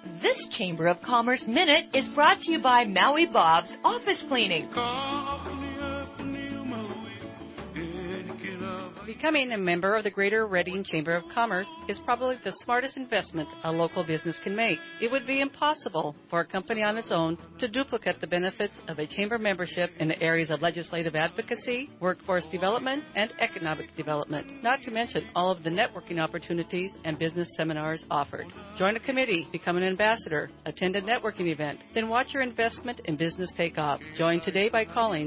This Chamber of Commerce Minute is brought to you by Maui Bob's Office Cleaning. Becoming a member of the Greater Reading Chamber of Commerce is probably the smartest investment a local business can make. It would be impossible for a company on its own to duplicate the benefits of a chamber membership in the areas of legislative advocacy, workforce development, and economic development, not to mention all of the networking opportunities and business seminars offered. Join a committee, become an ambassador, attend a networking event, then watch your investment in business take off. Join today by calling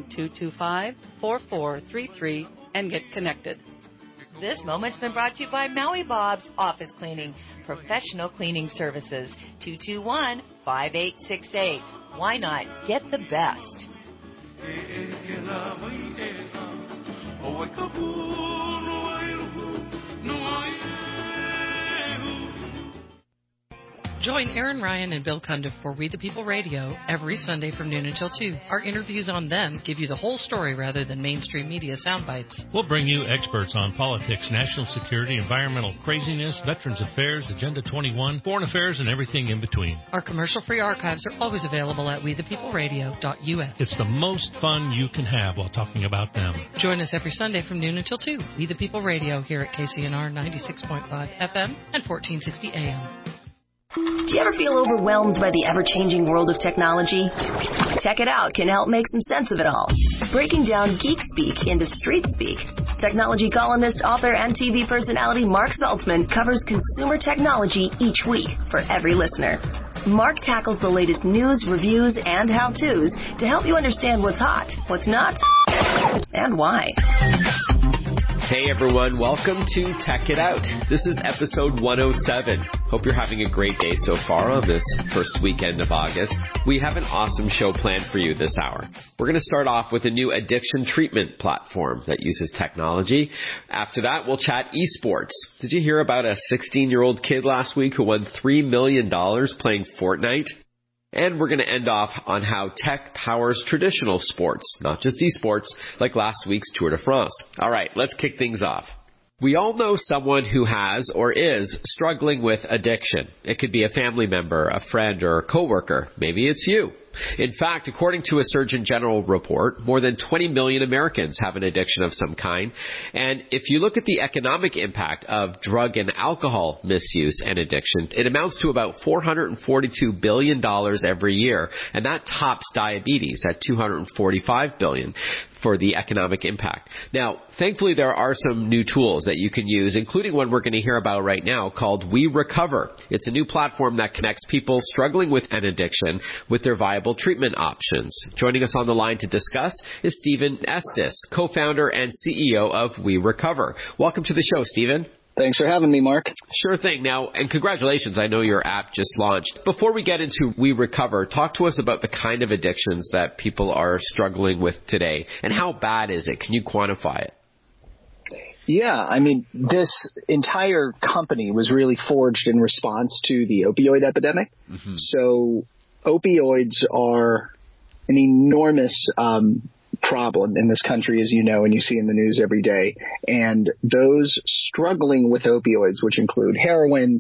225-4433 and get connected. This moment's been brought to you by Maui Bob's Office Cleaning, professional cleaning services, 221-5868. Why not get the best? Join Aaron Ryan and Bill Cundiff for We the People Radio every Sunday from noon until 2. Our interviews on them give you the whole story rather than mainstream media sound bites. We'll bring you experts on politics, national security, environmental craziness, Veterans Affairs, Agenda 21, foreign affairs, and everything in between. Our commercial-free archives are always available at wethepeopleradio.us. It's the most fun you can have while talking about them. Join us every Sunday from noon until 2. We the People Radio here at KCNR 96.5 FM and 1460 AM. Do you ever feel overwhelmed by the ever-changing world of technology? Tech It Out can help make some sense of it all. Breaking down geek speak into street speak, technology columnist, author, and TV personality Mark Saltzman covers consumer technology each week for every listener. Mark tackles the latest news, reviews, and how-tos to help you understand what's hot, what's not, and why. Hey everyone, welcome to Tech It Out. This is episode 107. Hope you're having a great day so far on this first weekend of August. We have an awesome show planned for you this hour. We're going to start off with a new addiction treatment platform that uses technology. After that, we'll chat esports. Did you hear about a 16-year-old kid last week who won $3 million playing Fortnite? And we're going to end off on how tech powers traditional sports, not just esports, like last week's Tour de France. All right, let's kick things off. We all know someone who has or is struggling with addiction. It could be a family member, a friend, or a coworker. Maybe it's you. In fact, according to a Surgeon General report, more than 20 million Americans have an addiction of some kind. And if you look at the economic impact of drug and alcohol misuse and addiction, it amounts to about $442 billion every year. And that tops diabetes at $245 billion for the economic impact. Now, thankfully, there are some new tools that you can use, including one we're going to hear about right now called We Recover. It's a new platform that connects people struggling with an addiction with their viable treatment options. Joining us on the line to discuss is Stephen Estes, co-founder and CEO of We Recover. Welcome to the show, Stephen. Thanks for having me, Mark. Sure thing. Now, and congratulations. I know your app just launched. Before we get into We Recover, talk to us about the kind of addictions that people are struggling with today and how bad is it? Can you quantify it? Yeah, I mean, this entire company was really forged in response to the opioid epidemic. Mm-hmm. So opioids are an enormous problem in this country, as you know, and you see in the news every day. And those struggling with opioids, which include heroin,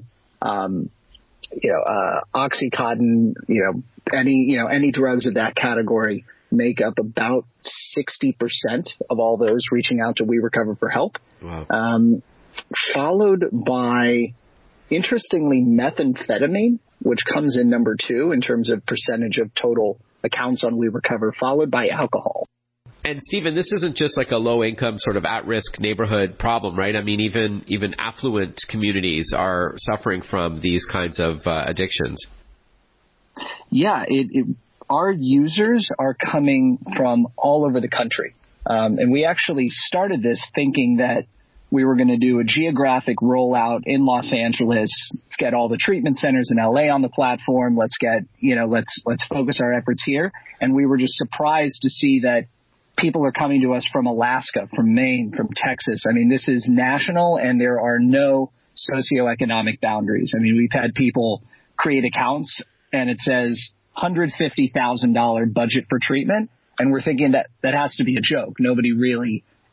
Oxycontin, any drugs of that category, make up about 60% of all those reaching out to We Recover for help. Wow. Followed by, interestingly, methamphetamine, which comes in number 2 in terms of percentage of total accounts on We Recover, followed by alcohol. And Stephen, this isn't just like a low-income sort of at-risk neighborhood problem, right? I mean, even affluent communities are suffering from these kinds of addictions. Yeah, our users are coming from all over the country. And we actually started this thinking that we were going to do a geographic rollout in Los Angeles. Let's get all the treatment centers in LA on the platform. Let's focus our efforts here. And we were just surprised to see that people are coming to us from Alaska, from Maine, from Texas. I mean, this is national, and there are no socioeconomic boundaries. I mean, we've had people create accounts, and it says $150,000 budget for treatment, and we're thinking that has to be a joke. Nobody really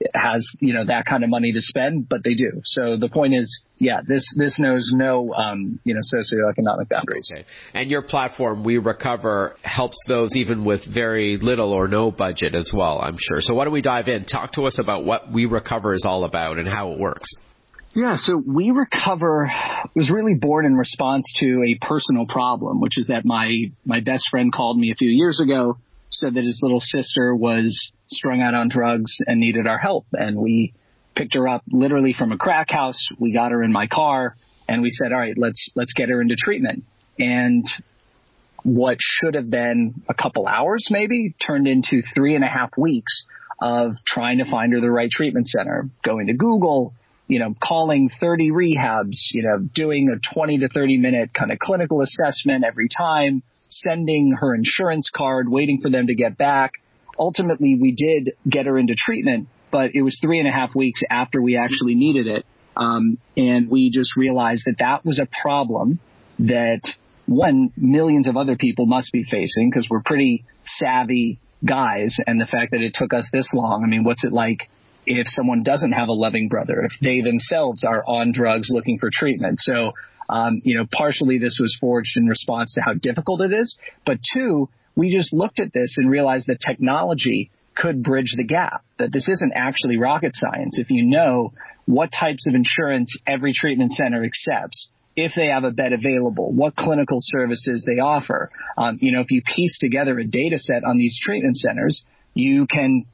has, that kind of money to spend, but they do. So the point is, this knows no, socioeconomic boundaries. Okay. And your platform, We Recover, helps those even with very little or no budget as well, I'm sure. So why don't we dive in? Talk to us about what We Recover is all about and how it works. Yeah, so We Recover was really born in response to a personal problem, which is that my best friend called me a few years ago, said that his little sister was strung out on drugs and needed our help. And we picked her up literally from a crack house. We got her in my car and we said, all right, let's get her into treatment. And what should have been a couple hours maybe turned into 3.5 weeks of trying to find her the right treatment center, going to Google, calling 30 rehabs, doing a 20 to 30 minute kind of clinical assessment every time, sending her insurance card, waiting for them to get back. Ultimately, we did get her into treatment, but it was 3.5 weeks after we actually needed it. And we just realized that was a problem that, one, millions of other people must be facing because we're pretty savvy guys. And the fact that it took us this long, I mean, what's it like if someone doesn't have a loving brother, if they themselves are on drugs looking for treatment? So, partially this was forged in response to how difficult it is. But two, we just looked at this and realized that technology could bridge the gap, that this isn't actually rocket science. If you know what types of insurance every treatment center accepts, if they have a bed available, what clinical services they offer, if you piece together a data set on these treatment centers, you can,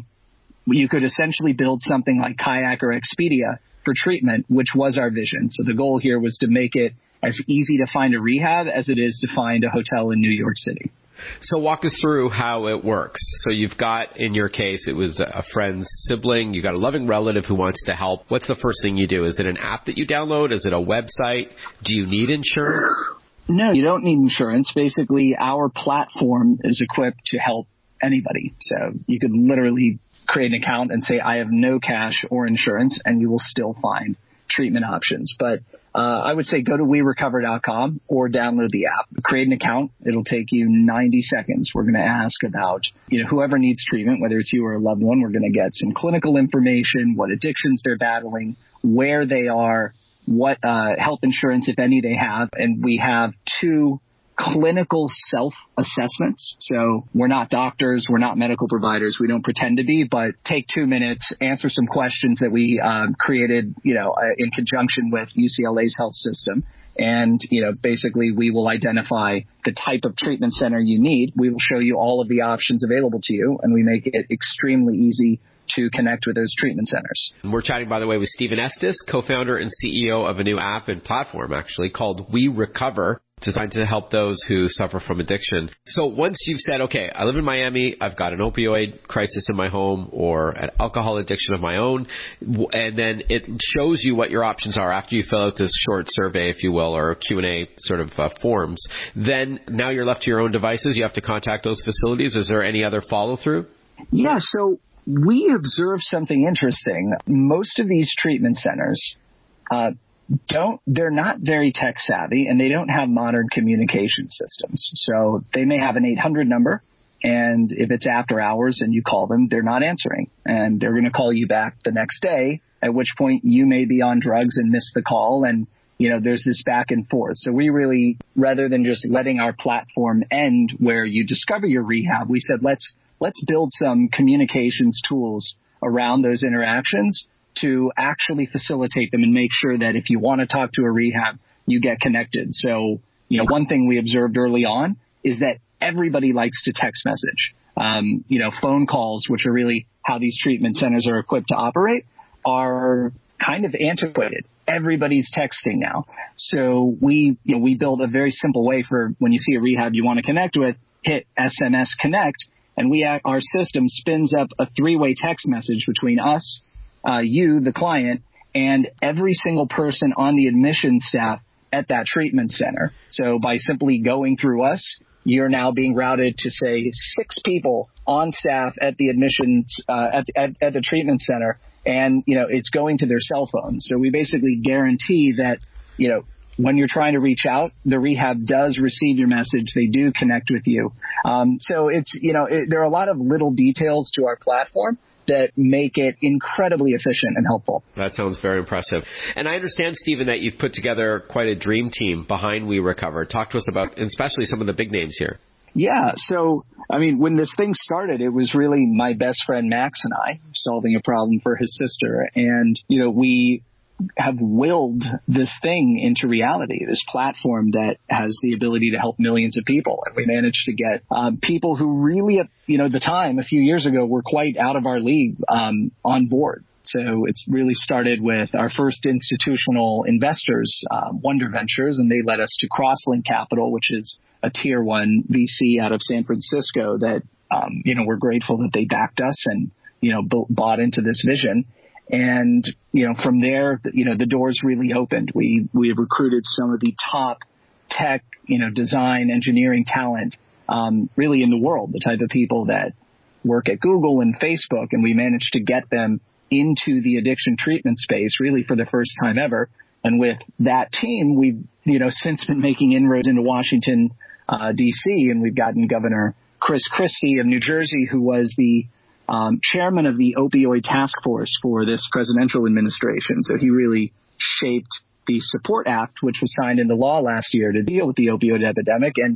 you could essentially build something like Kayak or Expedia for treatment, which was our vision. So the goal here was to make it as easy to find a rehab as it is to find a hotel in New York City. So walk us through how it works. So you've got, in your case, it was a friend's sibling. You got a loving relative who wants to help. What's the first thing you do? Is it an app that you download? Is it a website? Do you need insurance? No, you don't need insurance. Basically, our platform is equipped to help anybody. So you could literally create an account and say, I have no cash or insurance, and you will still find treatment options. But I would say go to werecover.com or download the app. Create an account. It'll take you 90 seconds. We're going to ask about, whoever needs treatment, whether it's you or a loved one. We're going to get some clinical information, what addictions they're battling, where they are, what health insurance, if any, they have. And we have 2 clinical self-assessments. So we're not doctors, we're not medical providers, we don't pretend to be, but take 2 minutes, answer some questions that we created, in conjunction with UCLA's health system. And, basically we will identify the type of treatment center you need. We will show you all of the options available to you, and we make it extremely easy to connect with those treatment centers. We're chatting, by the way, with Stephen Estes, co-founder and CEO of a new app and platform, actually, called We Recover, designed to help those who suffer from addiction. So once you've said, okay, I live in Miami, I've got an opioid crisis in my home or an alcohol addiction of my own, and then it shows you what your options are after you fill out this short survey, if you will, or Q&A sort of forms, then now you're left to your own devices. You have to contact those facilities. Is there any other follow-through? Yeah, so we observed something interesting. Most of these treatment centers they're not very tech savvy, and they don't have modern communication systems. So they may have an 800 number, and if it's after hours and you call them, they're not answering, and they're going to call you back the next day, at which point you may be on drugs and miss the call. And, there's this back and forth. So we really, rather than just letting our platform end where you discover your rehab, we said, let's build some communications tools around those interactions to actually facilitate them and make sure that if you want to talk to a rehab, you get connected. So, one thing we observed early on is that everybody likes to text message. Phone calls, which are really how these treatment centers are equipped to operate, are kind of antiquated. Everybody's texting now. So we build a very simple way for when you see a rehab you want to connect with, hit SMS connect, and our system spins up a 3-way text message between us, you, the client, and every single person on the admissions staff at that treatment center. So by simply going through us, you're now being routed to, say, 6 people on staff at the admissions, at the treatment center, and, it's going to their cell phones. So we basically guarantee that, when you're trying to reach out, the rehab does receive your message. They do connect with you. So it's, there are a lot of little details to our platform that make it incredibly efficient and helpful. That sounds very impressive. And I understand, Stephen, that you've put together quite a dream team behind We Recover. Talk to us about, especially some of the big names here. Yeah. So, I mean, when this thing started, it was really my best friend Max and I solving a problem for his sister. And, we have willed this thing into reality, this platform that has the ability to help millions of people. And we managed to get people who really, at the time, a few years ago, were quite out of our league on board. So it's really started with our first institutional investors, Wonder Ventures, and they led us to Crosslink Capital, which is a tier 1 VC out of San Francisco that, we're grateful that they backed us and, bought into this vision. And, from there, the doors really opened. We have recruited some of the top tech, design, engineering talent, really in the world, the type of people that work at Google and Facebook, and we managed to get them into the addiction treatment space really for the first time ever. And with that team, we've, since been making inroads into Washington, D.C., and we've gotten Governor Chris Christie of New Jersey, who was the chairman of the opioid task force for this presidential administration. So he really shaped the SUPPORT Act, which was signed into law last year to deal with the opioid epidemic. And,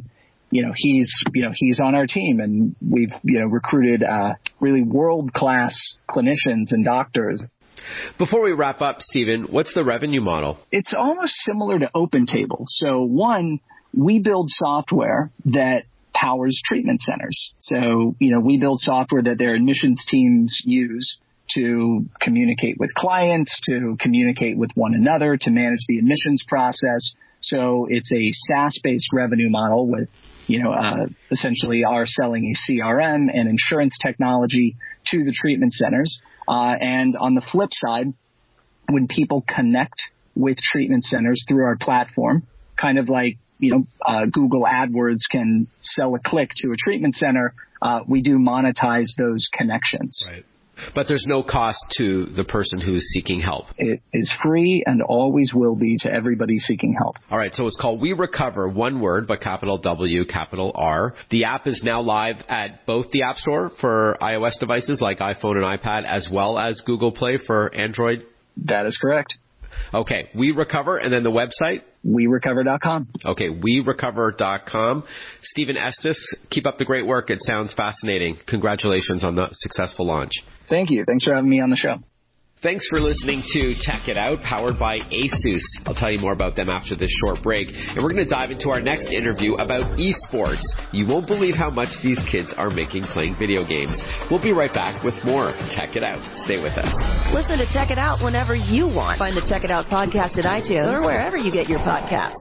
he's on our team, and we've, recruited really world-class clinicians and doctors. Before we wrap up, Stephen, what's the revenue model? It's almost similar to OpenTable. So one, we build software that powers treatment centers. So, we build software that their admissions teams use to communicate with clients, to communicate with one another, to manage the admissions process. So it's a SaaS-based revenue model with, essentially are selling a CRM and insurance technology to the treatment centers. And on the flip side, when people connect with treatment centers through our platform, kind of like, Google AdWords can sell a click to a treatment center, we do monetize those connections. Right. But there's no cost to the person who is seeking help. It is free and always will be to everybody seeking help. All right. So it's called We Recover, one word, but capital W, capital R. The app is now live at both the App Store for iOS devices like iPhone and iPad, as well as Google Play for Android. That is correct. Okay. We Recover, and then the website? WeRecover.com. Okay. WeRecover.com. Stephen Estes, keep up the great work. It sounds fascinating. Congratulations on the successful launch. Thank you. Thanks for having me on the show. Thanks for listening to Tech It Out, powered by ASUS. I'll tell you more about them after this short break. And we're going to dive into our next interview about esports. You won't believe how much these kids are making playing video games. We'll be right back with more Tech It Out. Stay with us. Listen to Tech It Out whenever you want. Find the Tech It Out podcast at iTunes or wherever you get your podcasts.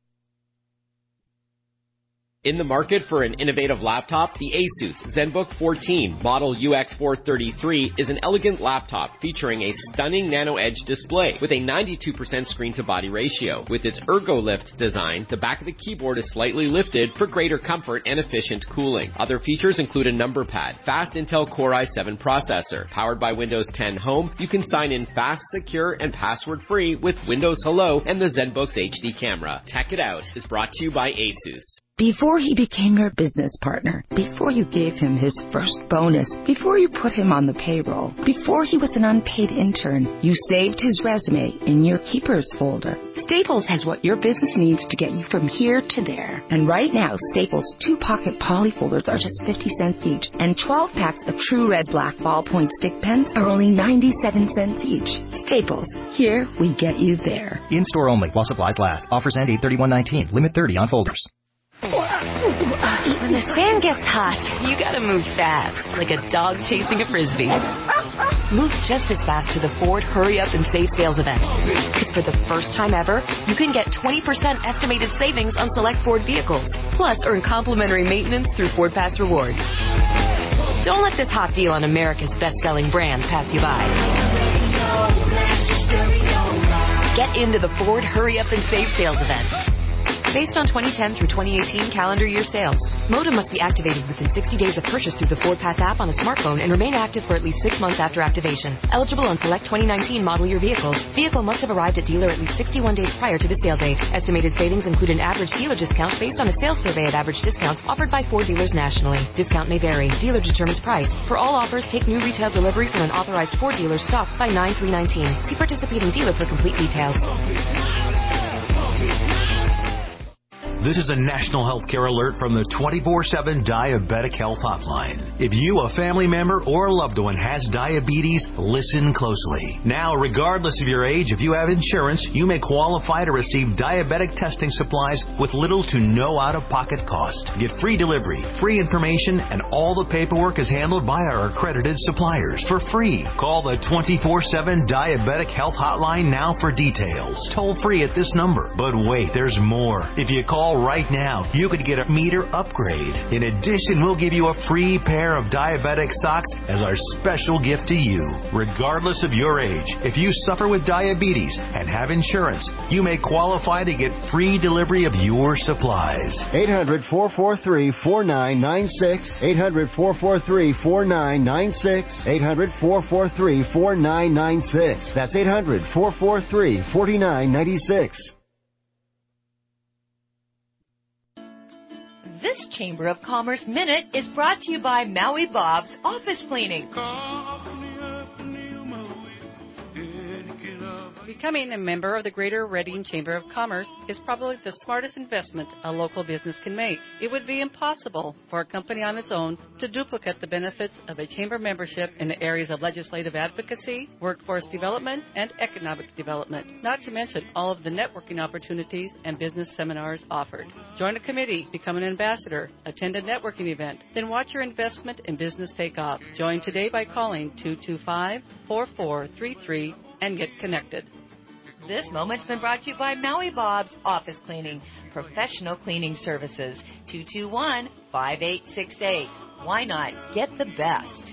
In the market for an innovative laptop, the ASUS ZenBook 14 Model UX433 is an elegant laptop featuring a stunning Nano Edge display with a 92% screen-to-body ratio. With its ErgoLift design, the back of the keyboard is slightly lifted for greater comfort and efficient cooling. Other features include a number pad, fast Intel Core i7 processor. Powered by Windows 10 Home, you can sign in fast, secure, and password-free with Windows Hello and the ZenBook's HD camera. Tech It Out is brought to you by ASUS. Before he became your business partner, before you gave him his first bonus, before you put him on the payroll, before he was an unpaid intern, you saved his resume in your keepers folder. Staples has what your business needs to get you from here to there. And right now, Staples 2-pocket poly folders are just 50 cents each, and 12 packs of True Red Black ballpoint stick pens are only 97 cents each. Staples, here we get you there. In-store only while supplies last. Offers end 8/31/19. Limit 30 on folders. When the sand gets hot, you gotta move fast, like a dog chasing a Frisbee. Move just as fast to the Ford Hurry Up and Save sales event. Because for the first time ever, you can get 20% estimated savings on select Ford vehicles. Plus, earn complimentary maintenance through Ford Pass Rewards. Don't let this hot deal on America's best-selling brand pass you by. Get into the Ford Hurry Up and Save sales event. based on 2010 through 2018 calendar year sales. Modem must be activated within 60 days of purchase through the FordPass app on a smartphone and remain active for at least 6 months after activation. Eligible on select 2019 model year vehicles. Vehicle must have arrived at dealer at least 61 days prior to the sale date. Estimated savings include an average dealer discount based on a sales survey at average discounts offered by Ford dealers nationally. Discount may vary. Dealer determines price. For all offers, take new retail delivery from an authorized Ford dealer stocked by 9/3/19. See participating dealer for complete details. This is a national healthcare alert from the 24/7 Diabetic Health Hotline. If you, a family member, or a loved one has diabetes, listen closely. Now, regardless of your age, if you have insurance, you may qualify to receive diabetic testing supplies with little to no out-of-pocket cost. Get free delivery, free information, and all the paperwork is handled by our accredited suppliers for free. Call the 24/7 Diabetic Health Hotline now for details. Toll free at this number. But wait, there's more. If you call right now, you could get a meter upgrade. In addition, we'll give you a free pair of diabetic socks as our special gift to you. Regardless of your age, if you suffer with diabetes and have insurance, you may qualify to get free delivery of your supplies. 800-443-4996. 800-443-4996. 800-443-4996. That's 800-443-4996. This Chamber of Commerce Minute is brought to you by Maui Bob's Office Cleaning. Becoming a member of the Greater Reading Chamber of Commerce is probably the smartest investment a local business can make. It would be impossible for a company on its own to duplicate the benefits of a chamber membership in the areas of legislative advocacy, workforce development, and economic development, not to mention all of the networking opportunities and business seminars offered. Join a committee, become an ambassador, attend a networking event, then watch your investment in business take off. Join today by calling 225-4433 and get connected. This moment's been brought to you by Maui Bob's Office Cleaning, professional cleaning services. 221-5868. Why not get the best?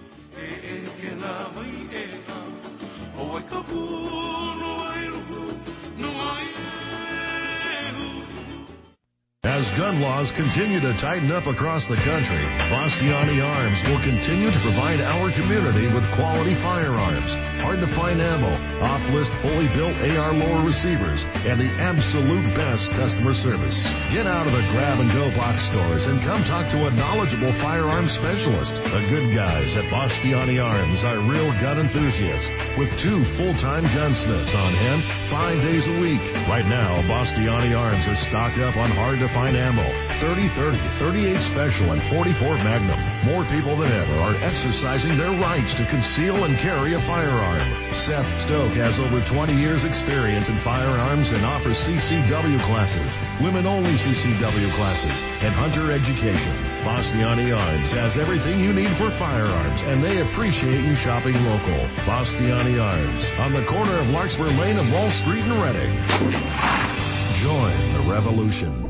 As gun laws continue to tighten up across the country, Bastiani Arms will continue to provide our community with quality firearms, hard-to-find ammo, off-list fully built AR lower receivers, and the absolute best customer service. Get out of the grab-and-go box stores and come talk to a knowledgeable firearms specialist. The good guys at Bastiani Arms are real gun enthusiasts with 2 full-time gunsmiths on hand 5 days a week. Right now, Bastiani Arms is stocked up on hard-to-find ammo, 30-30, 38 Special, and 44 Magnum. More people than ever are exercising their rights to conceal and carry a firearm. Seth Stoke has over 20 years experience in firearms and offers CCW classes, women-only CCW classes, and hunter education. Bastiani Arms has everything you need for firearms, and they appreciate you shopping local. Bastiani Arms, on the corner of Larkspur Lane and Wall Street in Reading. Join the revolution.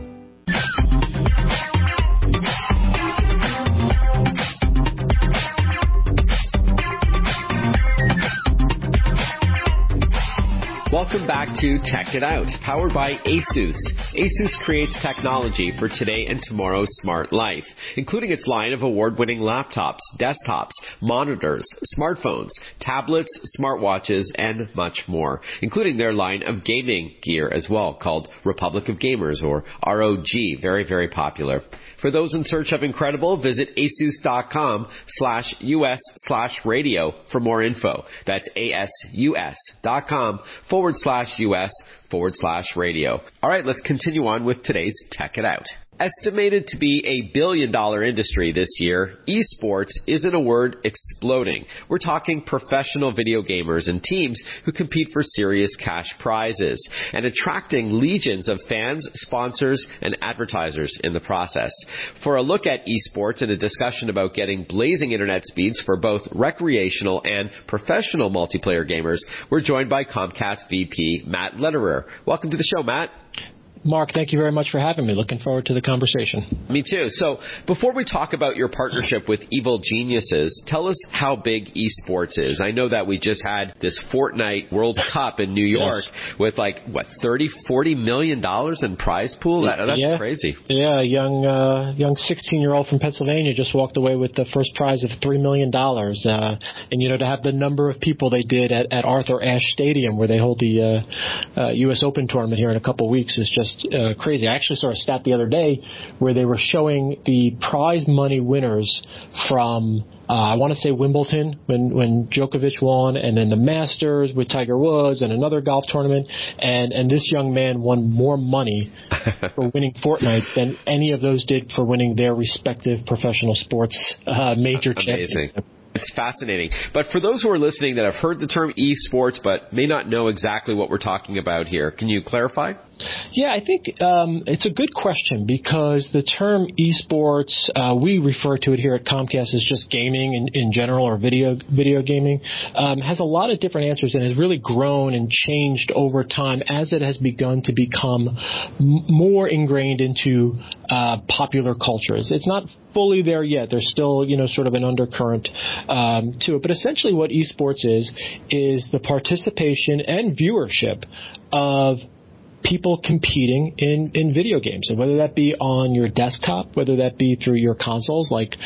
Welcome back to Tech It Out, powered by ASUS. ASUS creates technology for today and tomorrow's smart life, including its line of award-winning laptops, desktops, monitors, smartphones, tablets, smartwatches, and much more, including their line of gaming gear as well, called Republic of Gamers, or ROG, very, very popular. For those in search of incredible, visit asus.com/US/radio for more info. That's asus.com/US/radio. All right, let's continue on with today's Tech It Out. Estimated to be a billion-dollar industry this year, esports isn't a word exploding. We're talking professional video gamers and teams who compete for serious cash prizes and attracting legions of fans, sponsors, and advertisers in the process. For a look at esports and a discussion about getting blazing internet speeds for both recreational and professional multiplayer gamers, we're joined by Comcast VP Matt Lederer. Welcome to the show, Matt. Mark, thank you very much for having me. Looking forward to the conversation. Me too. So before we talk about your partnership with Evil Geniuses, tell us how big esports is. I know that we just had this Fortnite World Cup in New York with $30-40 million in prize pool. That's crazy. Yeah, a young 16-year-old from Pennsylvania just walked away with the first prize of $3 million. And, to have the number of people they did at Arthur Ashe Stadium where they hold the U.S. Open tournament here in a couple of weeks is just crazy. I actually saw a stat the other day where they were showing the prize money winners from I want to say Wimbledon when Djokovic won, and then the Masters with Tiger Woods and another golf tournament, and this young man won more money for winning Fortnite than any of those did for winning their respective professional sports major championship. It's fascinating. But for those who are listening that have heard the term esports but may not know exactly what we're talking about here, can you clarify? Yeah, I think it's a good question because the term esports, we refer to it here at Comcast as just gaming in general or video gaming, has a lot of different answers and has really grown and changed over time as it has begun to become more ingrained into popular cultures. It's not fully there yet. There's still, sort of an undercurrent to it. But essentially what esports is the participation and viewership of people competing in video games, and whether that be on your desktop, whether that be through your consoles like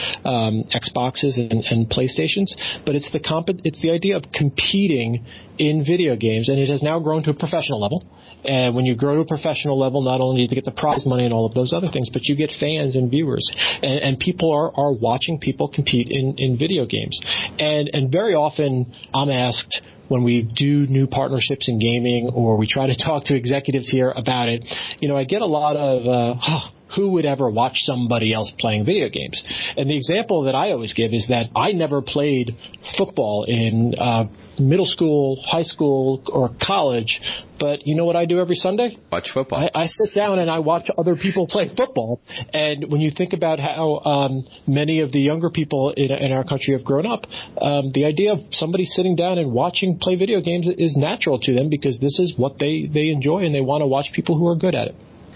Xboxes and PlayStations, but it's the idea of competing in video games, and it has now grown to a professional level. And when you grow to a professional level, not only do you get the prize money and all of those other things, but you get fans and viewers. And people are watching people compete in video games. And very often I'm asked when we do new partnerships in gaming or we try to talk to executives here about it, I get a lot of, who would ever watch somebody else playing video games? And the example that I always give is that I never played football in middle school, high school, or college, but you know what I do every Sunday? Watch football. I sit down and I watch other people play football. And when you think about how many of the younger people in our country have grown up, the idea of somebody sitting down and watching play video games is natural to them because this is what they enjoy and they want to watch people who are good at it.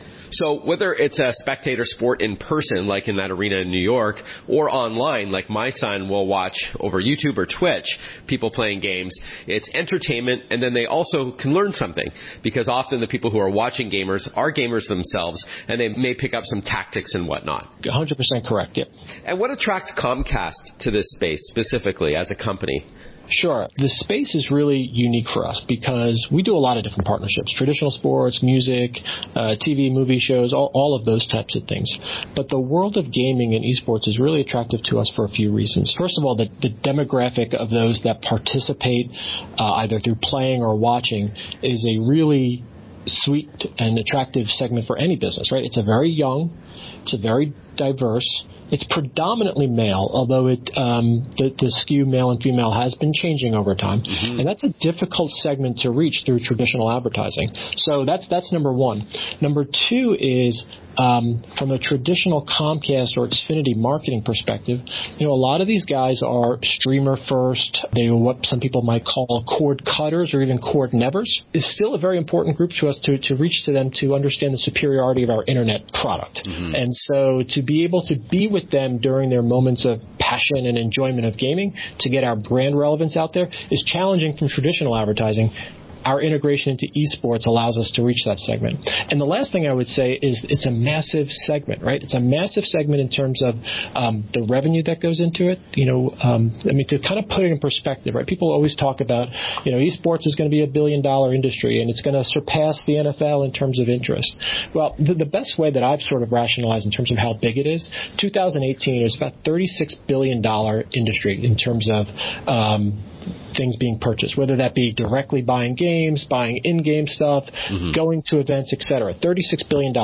So whether it's a spectator sport in person, like in that arena in New York, or online, like my son will watch over YouTube or Twitch, people playing games, it's entertainment, and then they also can learn something, because often the people who are watching gamers are gamers themselves, and they may pick up some tactics and whatnot. 100% correct, yeah. And what attracts Comcast to this space specifically as a company? Sure. The space is really unique for us because we do a lot of different partnerships, traditional sports, music, TV, movie shows, all of those types of things. But the world of gaming and esports is really attractive to us for a few reasons. First of all, the demographic of those that participate either through playing or watching is a really sweet and attractive segment for any business, right? It's a very young, it's a very diverse, it's predominantly male, although the skew male and female has been changing over time. Mm-hmm. And that's a difficult segment to reach through traditional advertising. So that's number one. Number two is from a traditional Comcast or Xfinity marketing perspective, a lot of these guys are streamer first. They are what some people might call cord cutters or even cord nevers. It's still a very important group to us to reach to them to understand the superiority of our internet product. Mm-hmm. And so to be able to be with them during their moments of passion and enjoyment of gaming, to get our brand relevance out there, is challenging from traditional advertising. Our integration into esports allows us to reach that segment. And the last thing I would say is it's a massive segment, right? It's a massive segment in terms of the revenue that goes into it. To kind of put it in perspective, right? People always talk about, esports is going to be $1 billion industry and it's going to surpass the NFL in terms of interest. Well, the best way that I've sort of rationalized in terms of how big it is, 2018 it was about $36 billion industry in terms of things being purchased, whether that be directly buying games, buying in-game stuff, mm-hmm. going to events, etc. $36 billion.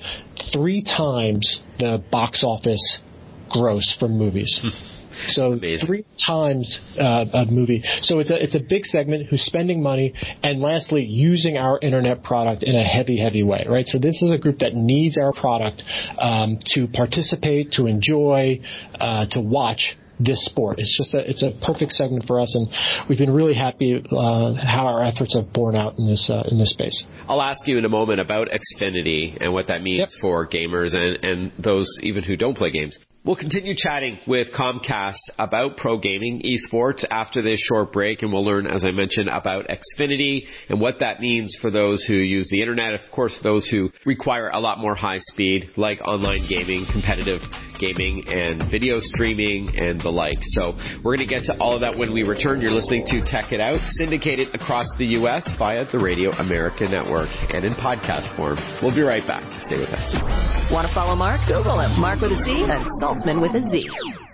3 times the box office gross from movies. So amazing. 3 times a movie. So it's a big segment who's spending money, and lastly, using our internet product in a heavy way, right? So this is a group that needs our product to participate, to enjoy, to watch this sport. It's a perfect segment for us, and we've been really happy how our efforts have borne out in this space. I'll ask you in a moment about Xfinity and what that means for gamers and those even who don't play games. We'll continue chatting with Comcast about pro gaming esports after this short break, and we'll learn, as I mentioned, about Xfinity and what that means for those who use the internet. Of course, those who require a lot more high speed, like online gaming, competitive gaming, and video streaming, and the like. So we're going to get to all of that when we return. You're listening to Tech It Out, syndicated across the U.S. via the Radio America Network and in podcast form. We'll be right back. Stay with us. Want to follow Mark? Google him. Mark with a C and Saltzman with a Z.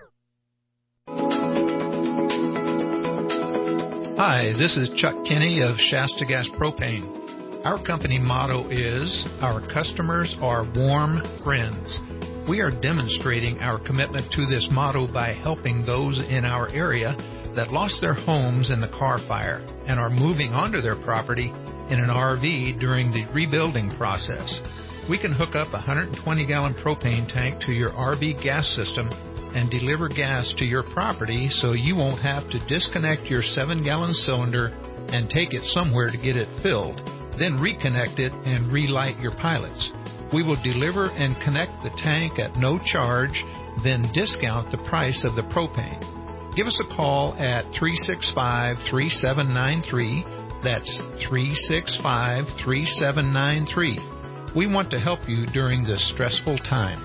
Hi, this is Chuck Kinney of Shasta Gas Propane. Our company motto is, our customers are warm friends. We are demonstrating our commitment to this motto by helping those in our area that lost their homes in the car fire and are moving onto their property in an RV during the rebuilding process. We can hook up a 120-gallon propane tank to your RV gas system and deliver gas to your property so you won't have to disconnect your 7-gallon cylinder and take it somewhere to get it filled, then reconnect it and relight your pilots. We will deliver and connect the tank at no charge, then discount the price of the propane. Give us a call at 365-3793. That's 365-3793. We want to help you during this stressful time.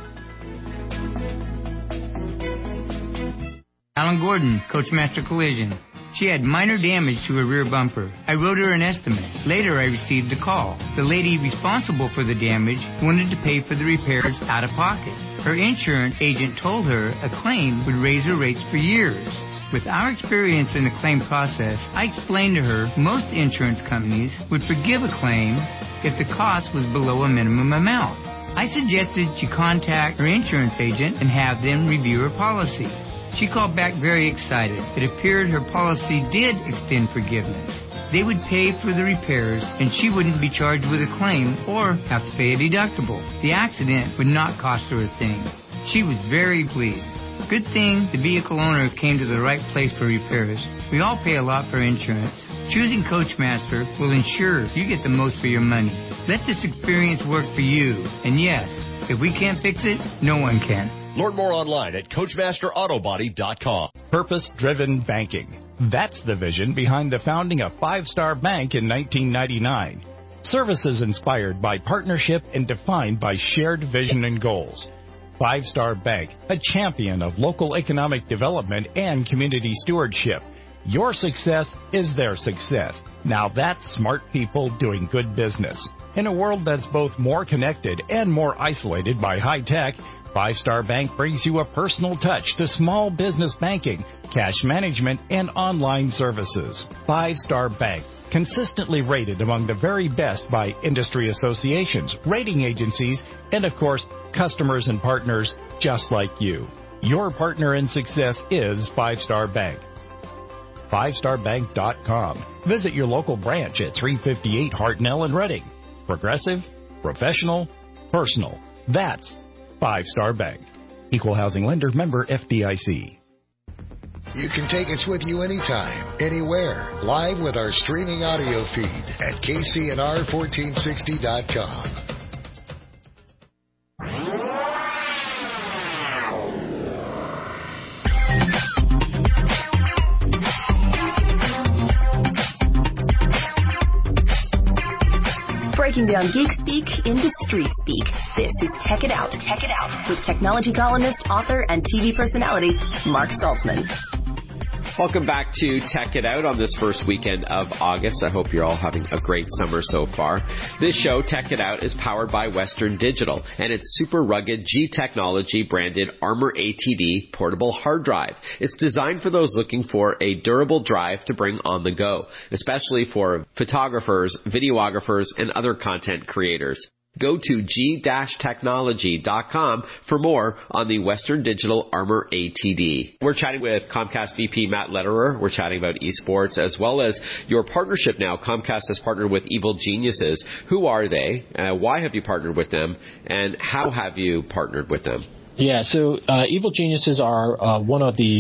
Alan Gordon, Coachmaster Collision. She had minor damage to her rear bumper. I wrote her an estimate. Later, I received a call. The lady responsible for the damage wanted to pay for the repairs out of pocket. Her insurance agent told her a claim would raise her rates for years. With our experience in the claim process, I explained to her most insurance companies would forgive a claim if the cost was below a minimum amount. I suggested she contact her insurance agent and have them review her policy. She called back very excited. It appeared her policy did extend forgiveness. They would pay for the repairs, and she wouldn't be charged with a claim or have to pay a deductible. The accident would not cost her a thing. She was very pleased. Good thing the vehicle owner came to the right place for repairs. We all pay a lot for insurance. Choosing Coachmaster will ensure you get the most for your money. Let this experience work for you. And yes, if we can't fix it, no one can. Learn more online at CoachmasterAutobody.com. Purpose-driven banking. That's the vision behind the founding of Five Star Bank in 1999. Services inspired by partnership and defined by shared vision and goals. Five Star Bank, a champion of local economic development and community stewardship. Your success is their success. Now that's smart people doing good business. In a world that's both more connected and more isolated by high tech, Five Star Bank brings you a personal touch to small business banking, cash management, and online services. Five Star Bank, consistently rated among the very best by industry associations, rating agencies, and of course, customers and partners just like you. Your partner in success is Five Star Bank. FiveStarBank.com. Visit your local branch at 358 Hartnell in Reading. Progressive, professional, personal. That's Five Star Bank. Equal housing lender, member FDIC. You can take us with you anytime, anywhere, live with our streaming audio feed at KCNR1460.com. Breaking down geek speak into street speak. This is Tech It Out. Tech It Out with technology columnist, author, and TV personality Mark Saltzman. Welcome back to Tech It Out on this first weekend of August. I hope you're all having a great summer so far. This show, Tech It Out, is powered by Western Digital and its super rugged G Technology branded Armor ATD portable hard drive. It's designed for those looking for a durable drive to bring on the go, especially for photographers, videographers, and other content creators. Go to g-technology.com for more on the Western Digital Armor ATD. We're chatting with Comcast VP Matt Lederer. We're chatting about esports as well as your partnership now. Comcast has partnered with Evil Geniuses. Who are they? Why have you partnered with them? And how have you partnered with them? Yeah, so Evil Geniuses are one of the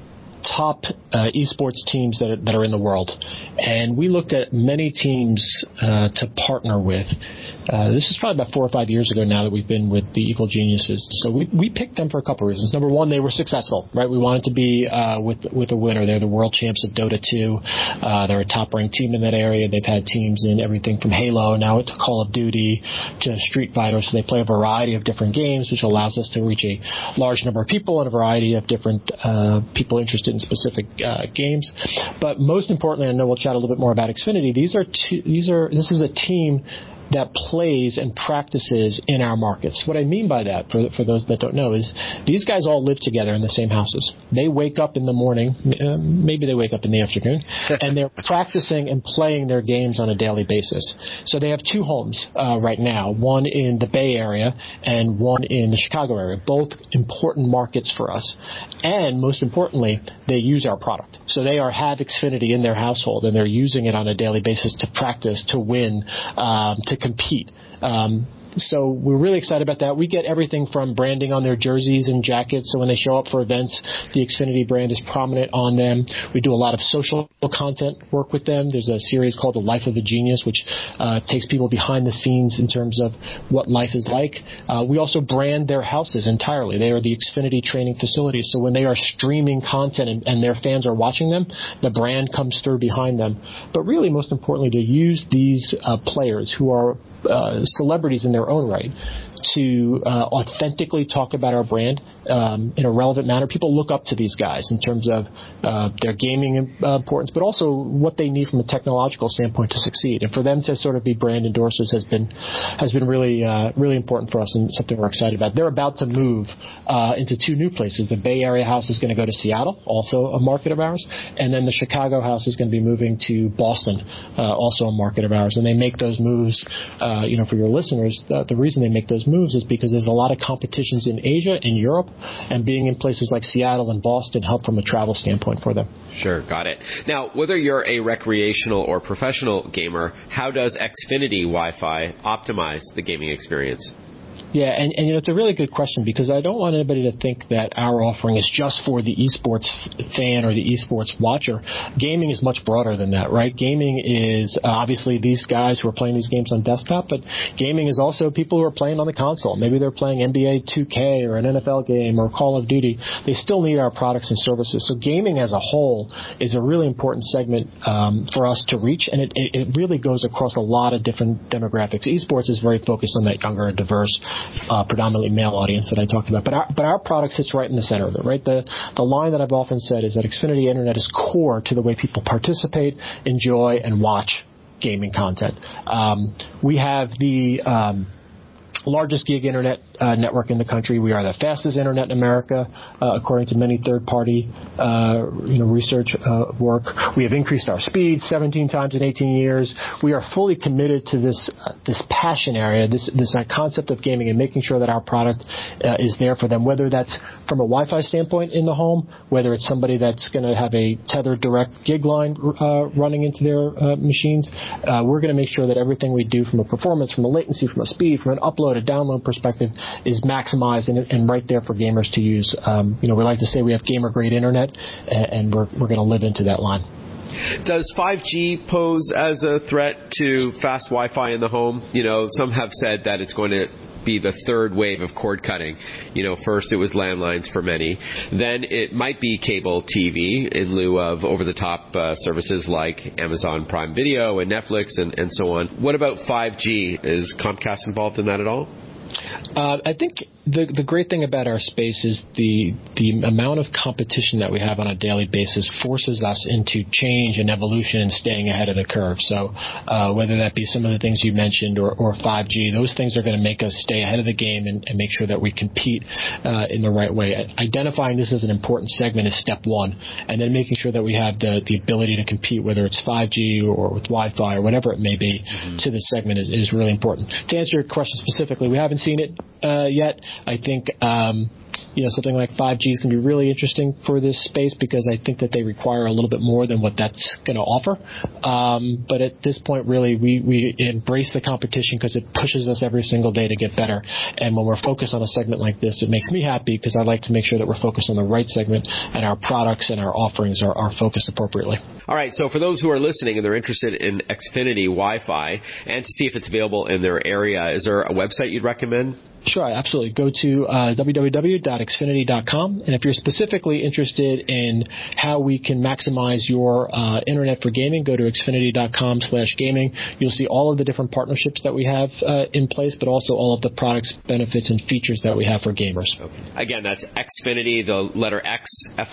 top esports teams that are in the world. And we looked at many teams to partner with. This is probably about 4 or 5 years ago now that we've been with the Evil Geniuses. So we picked them for a couple of reasons. Number one, they were successful, right? We wanted to be with a winner. They're the world champs of Dota 2. They're a top-ranked team in that area. They've had teams in everything from Halo now to Call of Duty to Street Fighter. So they play a variety of different games, which allows us to reach a large number of people and a variety of different people interested in specific games. But most importantly, I know we'll chat a little bit more about Xfinity. This is a team that plays and practices in our markets. What I mean by that, for those that don't know, is these guys all live together in the same houses. They wake up in the morning, maybe they wake up in the afternoon, and they're practicing and playing their games on a daily basis. So they have 2 homes right now, one in the Bay Area and one in the Chicago area, both important markets for us. And most importantly, they use our product. So they have Xfinity in their household, and they're using it on a daily basis to practice, to win, to compete. So we're really excited about that. We get everything from branding on their jerseys and jackets. So when they show up for events, the Xfinity brand is prominent on them. We do a lot of social content work with them. There's a series called The Life of a Genius, which takes people behind the scenes in terms of what life is like. We also brand their houses entirely. They are the Xfinity training facilities. So when they are streaming content and their fans are watching them, the brand comes through behind them. But really, most importantly, to use these players who are celebrities in their own right to authentically talk about our brand in a relevant manner. People look up to these guys in terms of their gaming importance, but also what they need from a technological standpoint to succeed. And for them to sort of be brand endorsers has been really really important for us and something we're excited about. They're about to move into 2 new places. The Bay Area house is going to go to Seattle, also a market of ours, and then the Chicago house is going to be moving to Boston, also a market of ours. And they make those moves, for your listeners, the reason they make those moves is because there's a lot of competitions in Asia and Europe, and being in places like Seattle and Boston help from a travel standpoint for them. Sure, got it. Now, whether you're a recreational or professional gamer, how does Xfinity Wi-Fi optimize the gaming experience? Yeah, and it's a really good question, because I don't want anybody to think that our offering is just for the esports fan or the esports watcher. Gaming is much broader than that, right? Gaming is obviously these guys who are playing these games on desktop, but gaming is also people who are playing on the console. Maybe they're playing NBA 2K or an NFL game or Call of Duty. They still need our products and services. So gaming as a whole is a really important segment for us to reach, and it really goes across a lot of different demographics. Esports is very focused on that younger and diverse predominantly male audience that I talked about. But our product sits right in the center of it, right? The line that I've often said is that Xfinity Internet is core to the way people participate, enjoy, and watch gaming content. We have the largest gig internet network in the country. We are the fastest internet in America, according to many third-party research work. We have increased our speed 17 times in 18 years. We are fully committed to this passion area, this concept of gaming, and making sure that our product is there for them, whether that's from a Wi-Fi standpoint in the home, whether it's somebody that's going to have a tethered direct gig line running into their machines. We're going to make sure that everything we do from a performance, from a latency, from a speed, from an upload, a download perspective is maximized and right there for gamers to use. We like to say we have gamer-grade internet, and we're going to live into that line. Does 5G pose as a threat to fast Wi-Fi in the home? Some have said that it's going to be the third wave of cord cutting. First it was landlines for many. Then it might be cable TV in lieu of over-the-top services like Amazon Prime Video and Netflix and so on. What about 5G? Is Comcast involved in that at all? I think the great thing about our space is the amount of competition that we have on a daily basis forces us into change and evolution and staying ahead of the curve. So whether that be some of the things you mentioned or 5G, those things are going to make us stay ahead of the game and make sure that we compete in the right way. Identifying this as an important segment is step one, and then making sure that we have the ability to compete, whether it's 5G or with Wi-Fi or whatever it may be, to this segment is really important. To answer your question specifically, we haven't seen it yet. I think something like 5G is going to be really interesting for this space because I think that they require a little bit more than what that's going to offer. But at this point, really, we embrace the competition because it pushes us every single day to get better. And when we're focused on a segment like this, it makes me happy because I like to make sure that we're focused on the right segment and our products and our offerings are focused appropriately. All right, so for those who are listening and they're interested in Xfinity Wi-Fi and to see if it's available in their area, is there a website you'd recommend? Sure, absolutely. Go to www.xfinity.com, and if you're specifically interested in how we can maximize your internet for gaming, go to xfinity.com/gaming. You'll see all of the different partnerships that we have in place, but also all of the products, benefits, and features that we have for gamers. Okay. Again, that's Xfinity, the letter X,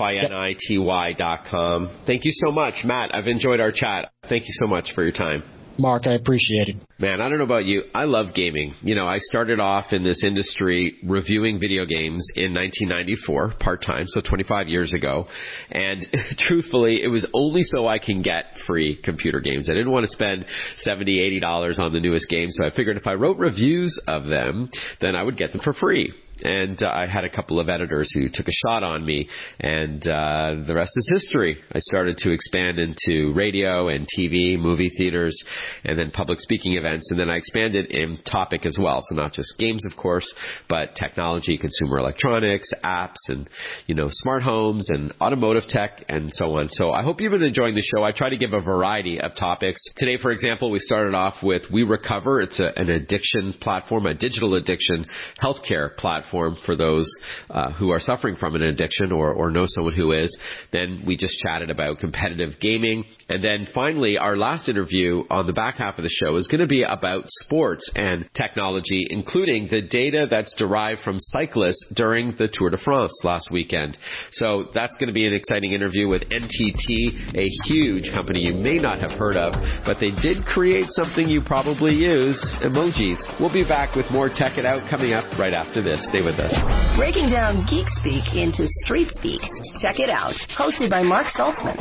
FINITY.com. Thank you so much, Matt. I've enjoyed our chat. Thank you so much for your time. Mark, I appreciate it. Man, I don't know about you. I love gaming. I started off in this industry reviewing video games in 1994, part-time, so 25 years ago. And truthfully, it was only so I can get free computer games. I didn't want to spend $70, $80 on the newest game, so I figured if I wrote reviews of them, then I would get them for free. And I had a couple of editors who took a shot on me, and the rest is history. I started to expand into radio and TV, movie theaters, and then public speaking events, and then I expanded in topic as well. So not just games, of course, but technology, consumer electronics, apps, and, smart homes and automotive tech, and so on. So I hope you've been enjoying the show. I try to give a variety of topics. Today, for example, we started off with We Recover. It's an addiction platform, a digital addiction healthcare platform for those who are suffering from an addiction or know someone who is. Then we just chatted about competitive gaming. And then finally, our last interview on the back half of the show is going to be about sports and technology, including the data that's derived from cyclists during the Tour de France last weekend. So that's going to be an exciting interview with NTT, a huge company you may not have heard of, but they did create something you probably use, emojis. We'll be back with more Tech It Out coming up right after this. Stay with us. Breaking down geek speak into street speak. Check it out. Hosted by Mark Saltzman.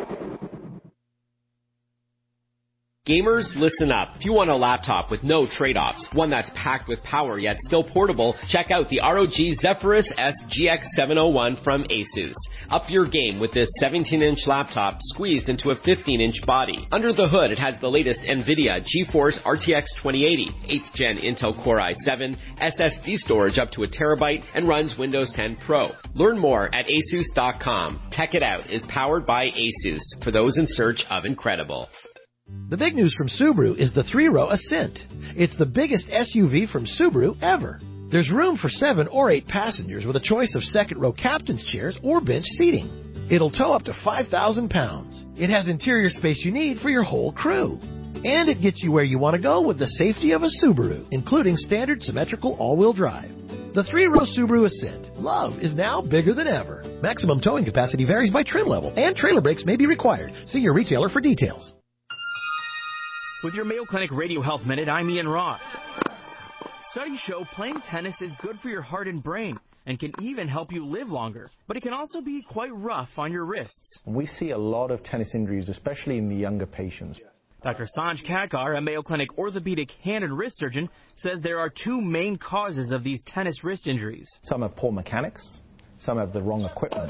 Gamers, listen up. If you want a laptop with no trade-offs, one that's packed with power yet still portable, check out the ROG Zephyrus S GX701 from Asus. Up your game with this 17-inch laptop squeezed into a 15-inch body. Under the hood, it has the latest NVIDIA GeForce RTX 2080, 8th Gen Intel Core i7, SSD storage up to a terabyte, and runs Windows 10 Pro. Learn more at asus.com. Tech It Out is powered by Asus for those in search of incredible. The big news from Subaru is the 3-row Ascent. It's the biggest SUV from Subaru ever. There's room for 7 or 8 passengers with a choice of second-row captain's chairs or bench seating. It'll tow up to 5,000 pounds. It has interior space you need for your whole crew. And it gets you where you want to go with the safety of a Subaru, including standard symmetrical all-wheel drive. The 3-row Subaru Ascent. Love is now bigger than ever. Maximum towing capacity varies by trim level, and trailer brakes may be required. See your retailer for details. With your Mayo Clinic Radio Health Minute, I'm Ian Roth. Studies show playing tennis is good for your heart and brain and can even help you live longer. But it can also be quite rough on your wrists. We see a lot of tennis injuries, especially in the younger patients. Dr. Sanj Kakar, a Mayo Clinic orthopedic hand and wrist surgeon, says there are 2 main causes of these tennis wrist injuries. Some have poor mechanics, some have the wrong equipment.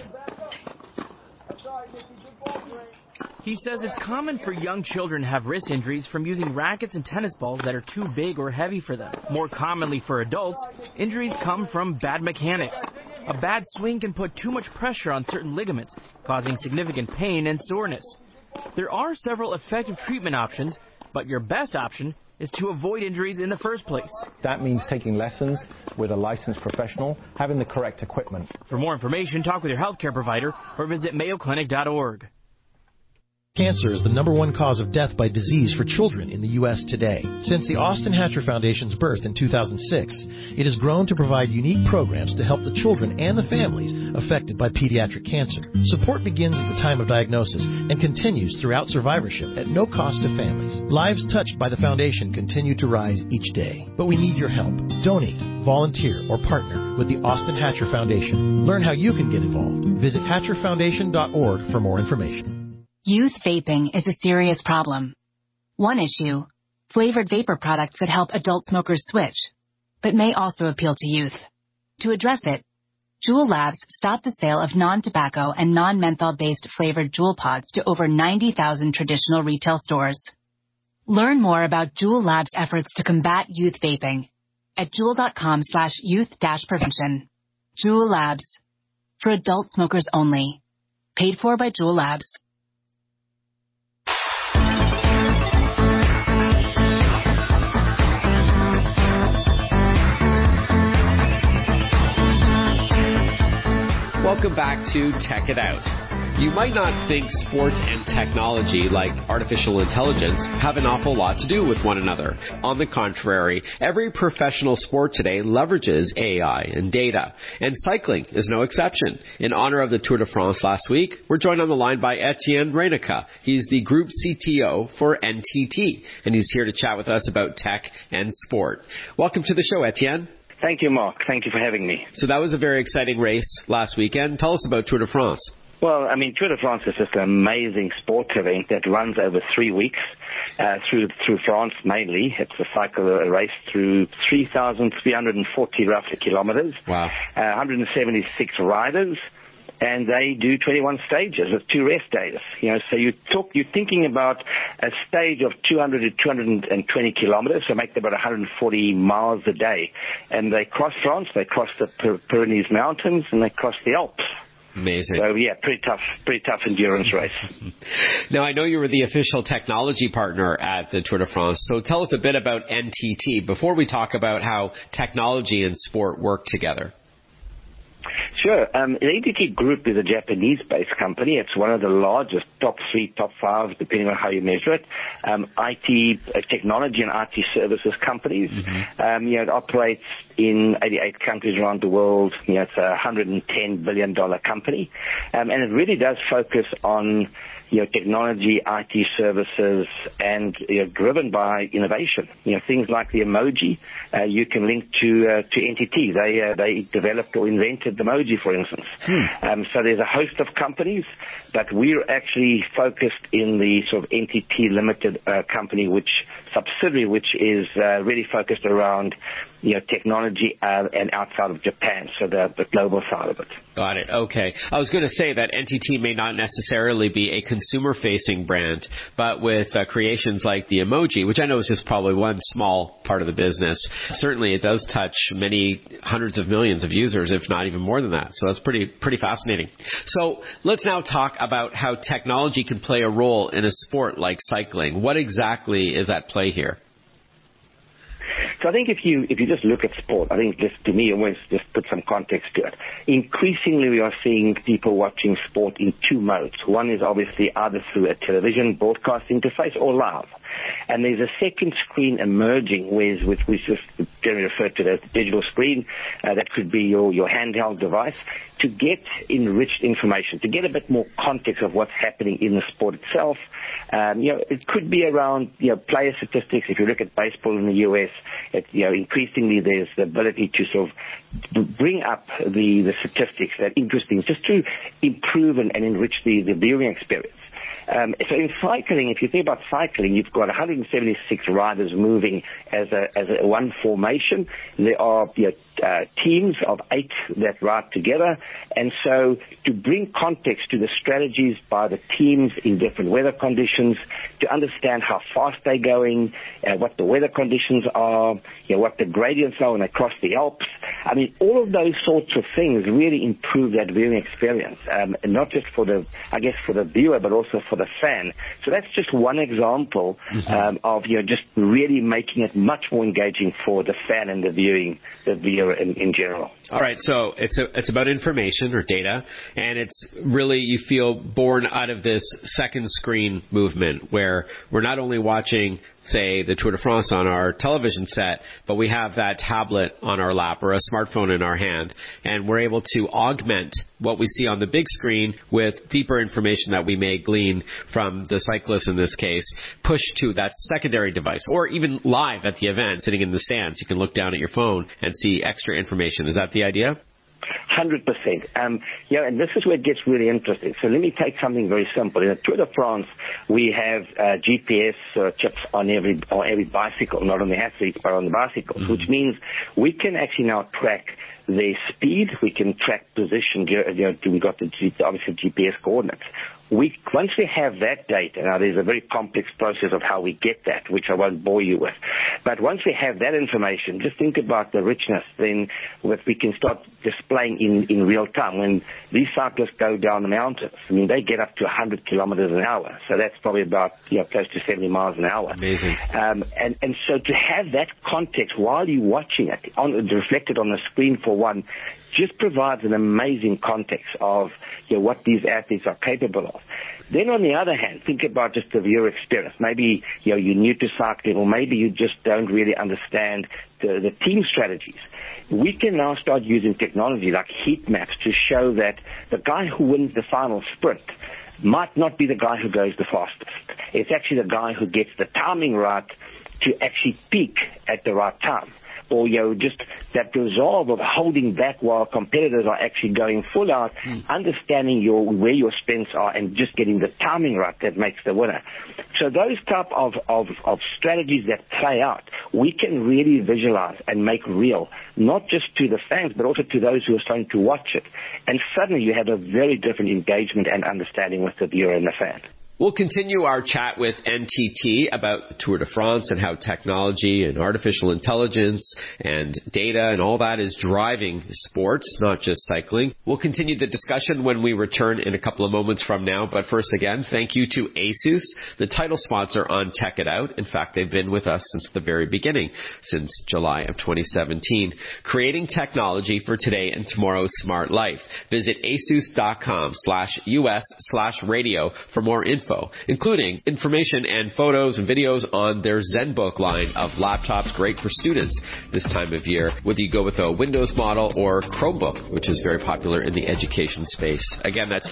He says it's common for young children to have wrist injuries from using rackets and tennis balls that are too big or heavy for them. More commonly for adults, injuries come from bad mechanics. A bad swing can put too much pressure on certain ligaments, causing significant pain and soreness. There are several effective treatment options, but your best option is to avoid injuries in the first place. That means taking lessons with a licensed professional, having the correct equipment. For more information, talk with your healthcare provider or visit mayoclinic.org. Cancer is the #1 cause of death by disease for children in the U.S. today. Since the Austin Hatcher Foundation's birth in 2006, it has grown to provide unique programs to help the children and the families affected by pediatric cancer. Support begins at the time of diagnosis and continues throughout survivorship at no cost to families. Lives touched by the foundation continue to rise each day. But we need your help. Donate, volunteer, or partner with the Austin Hatcher Foundation. Learn how you can get involved. Visit hatcherfoundation.org for more information. Youth vaping is a serious problem. One issue, flavored vapor products that help adult smokers switch, but may also appeal to youth. To address it, Juul Labs stopped the sale of non-tobacco and non-menthol-based flavored Juul pods to over 90,000 traditional retail stores. Learn more about Juul Labs' efforts to combat youth vaping at juul.com/youth-prevention. Juul Labs. For adult smokers only. Paid for by Juul Labs. Welcome back to Tech It Out. You might not think sports and technology, like artificial intelligence, have an awful lot to do with one another. On the contrary, every professional sport today leverages AI and data, and cycling is no exception. In honor of the Tour de France last week, we're joined on the line by Etienne Reynaca. He's the Group CTO for NTT, and he's here to chat with us about tech and sport. Welcome to the show, Etienne. Thank you, Mark. Thank you for having me. So that was a very exciting race last weekend. Tell us about Tour de France. Well, Tour de France is just an amazing sports event that runs over 3 weeks through France mainly. It's a race through 3,340 roughly kilometers. Wow. 176 riders. And they do 21 stages with 2 rest days. So you're thinking about a stage of 200 to 220 kilometers, so make about 140 miles a day. And they cross France, they cross the Pyrenees Mountains, and they cross the Alps. Amazing. So, yeah, pretty tough endurance race. Now, I know you were the official technology partner at the Tour de France, so tell us a bit about NTT before we talk about how technology and sport work together. Sure. The NTT Group is a Japanese-based company. It's one of the largest, top 3, top 5, depending on how you measure it, IT technology and IT services companies. Mm-hmm. It operates in 88 countries around the world. It's a $110 billion company. And it really does focus on technology, IT services, and driven by innovation. Things like the emoji you can link to NTT. They developed or invented the emoji, for instance. So there's a host of companies, but we're actually focused in the sort of NTT Limited company, subsidiary, which is really focused around technology and outside of Japan, so the global side of it. Got it. Okay. I was going to say that NTT may not necessarily be a consumer-facing brand, but with creations like the emoji, which I know is just probably one small part of the business, certainly it does touch many hundreds of millions of users, if not even more than that. So that's pretty fascinating. So let's now talk about how technology can play a role in a sport like cycling. What exactly is at play here? So I think if you just look at sport, I think to me, always just put some context to it. Increasingly, we are seeing people watching sport in 2 modes. One is obviously either through a television broadcast interface or live. And there's a second screen emerging, which we just generally refer to as digital screen. That could be your handheld device, to get enriched information, to get a bit more context of what's happening in the sport itself. It could be around player statistics. If you look at baseball in the U.S., increasingly there's the ability to sort of bring up the statistics that are interesting, just to improve and enrich the viewing experience. So in cycling, if you think about cycling, you've got 176 riders moving as a one formation. There are teams of 8 that ride together, and so to bring context to the strategies by the teams in different weather conditions, to understand how fast they're going, what the weather conditions are, what the gradients are when they cross the Alps. All of those sorts of things really improve that viewing experience, and not just for the viewer, but also for the fan. So that's just one example of just really making it much more engaging for the fan and the viewer in general. All right, so it's about information or data, and it's really, you feel, born out of this second screen movement where we're not only watching, say, the Tour de France on our television set, but we have that tablet on our lap or a smartphone in our hand, and we're able to augment what we see on the big screen with deeper information that we may glean from the cyclist in this case, push to that secondary device, or even live at the event, sitting in the stands. You can look down at your phone and see extra information. Is that the idea? 100%. And this is where it gets really interesting. So let me take something very simple. In the Tour de France, we have GPS chips on every bicycle, not on the athletes, but on the bicycles, which means we can actually now track their speed. We can track position. We got obviously GPS coordinates. Once we have that data, now there's a very complex process of how we get that, which I won't bore you with. But once we have that information, just think about the richness then we can start displaying in real time. When these cyclists go down the mountains, I mean, they get up to 100 kilometers an hour. So that's probably about, close to 70 miles an hour. Amazing. And so to have that context while you're watching it, reflected on the screen for one, just provides an amazing context of what these athletes are capable of. Then on the other hand, think about just the viewer experience. Maybe you're new to cycling, or maybe you just don't really understand the team strategies. We can now start using technology like heat maps to show that the guy who wins the final sprint might not be the guy who goes the fastest. It's actually the guy who gets the timing right to actually peak at the right time. Or, just that resolve of holding back while competitors are actually going full out, understanding where your strengths are and just getting the timing right that makes the winner. So those type of strategies that play out, we can really visualize and make real, not just to the fans, but also to those who are starting to watch it. And suddenly you have a very different engagement and understanding with the viewer and the fan. We'll continue our chat with NTT about the Tour de France and how technology and artificial intelligence and data and all that is driving sports, not just cycling. We'll continue the discussion when we return in a couple of moments from now. But first, again, thank you to ASUS, the title sponsor on Tech It Out. In fact, they've been with us since the very beginning, since July of 2017, creating technology for today and tomorrow's smart life. Visit asus.com/US/radio for more info, including information and photos and videos on their ZenBook line of laptops, great for students this time of year, whether you go with a Windows model or Chromebook, which is very popular in the education space. Again, that's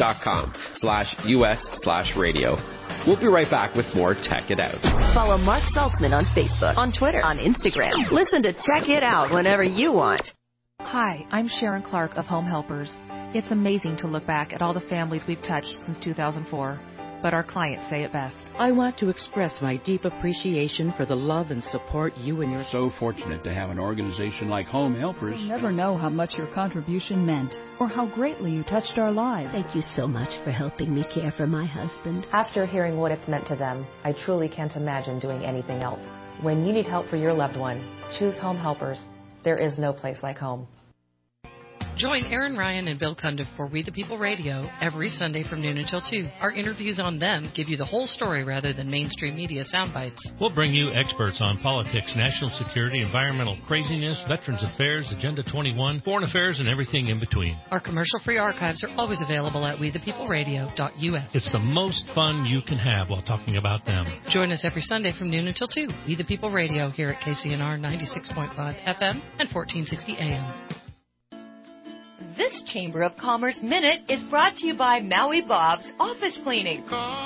asus.com/US/radio. We'll be right back with more Tech It Out. Follow Mark Saltzman on Facebook, on Twitter, on Instagram. Listen to Tech It Out whenever you want. Hi, I'm Sharon Clark of Home Helpers. It's amazing to look back at all the families we've touched since 2004. But our clients say it best. I want to express my deep appreciation for the love and support you and your... So fortunate to have an organization like Home Helpers. You'll never know how much your contribution meant or how greatly you touched our lives. Thank you so much for helping me care for my husband. After hearing what it's meant to them, I truly can't imagine doing anything else. When you need help for your loved one, choose Home Helpers. There is no place like home. Join Aaron Ryan and Bill Cundiff for We the People Radio every Sunday from noon until 2. Our interviews on them give you the whole story rather than mainstream media sound bites. We'll bring you experts on politics, national security, environmental craziness, Veterans Affairs, Agenda 21, foreign affairs, and everything in between. Our commercial-free archives are always available at wethepeopleradio.us. It's the most fun you can have while talking about them. Join us every Sunday from noon until 2. We the People Radio here at KCNR 96.5 FM and 1460 AM. This Chamber of Commerce Minute is brought to you by Maui Bob's Office Cleaning.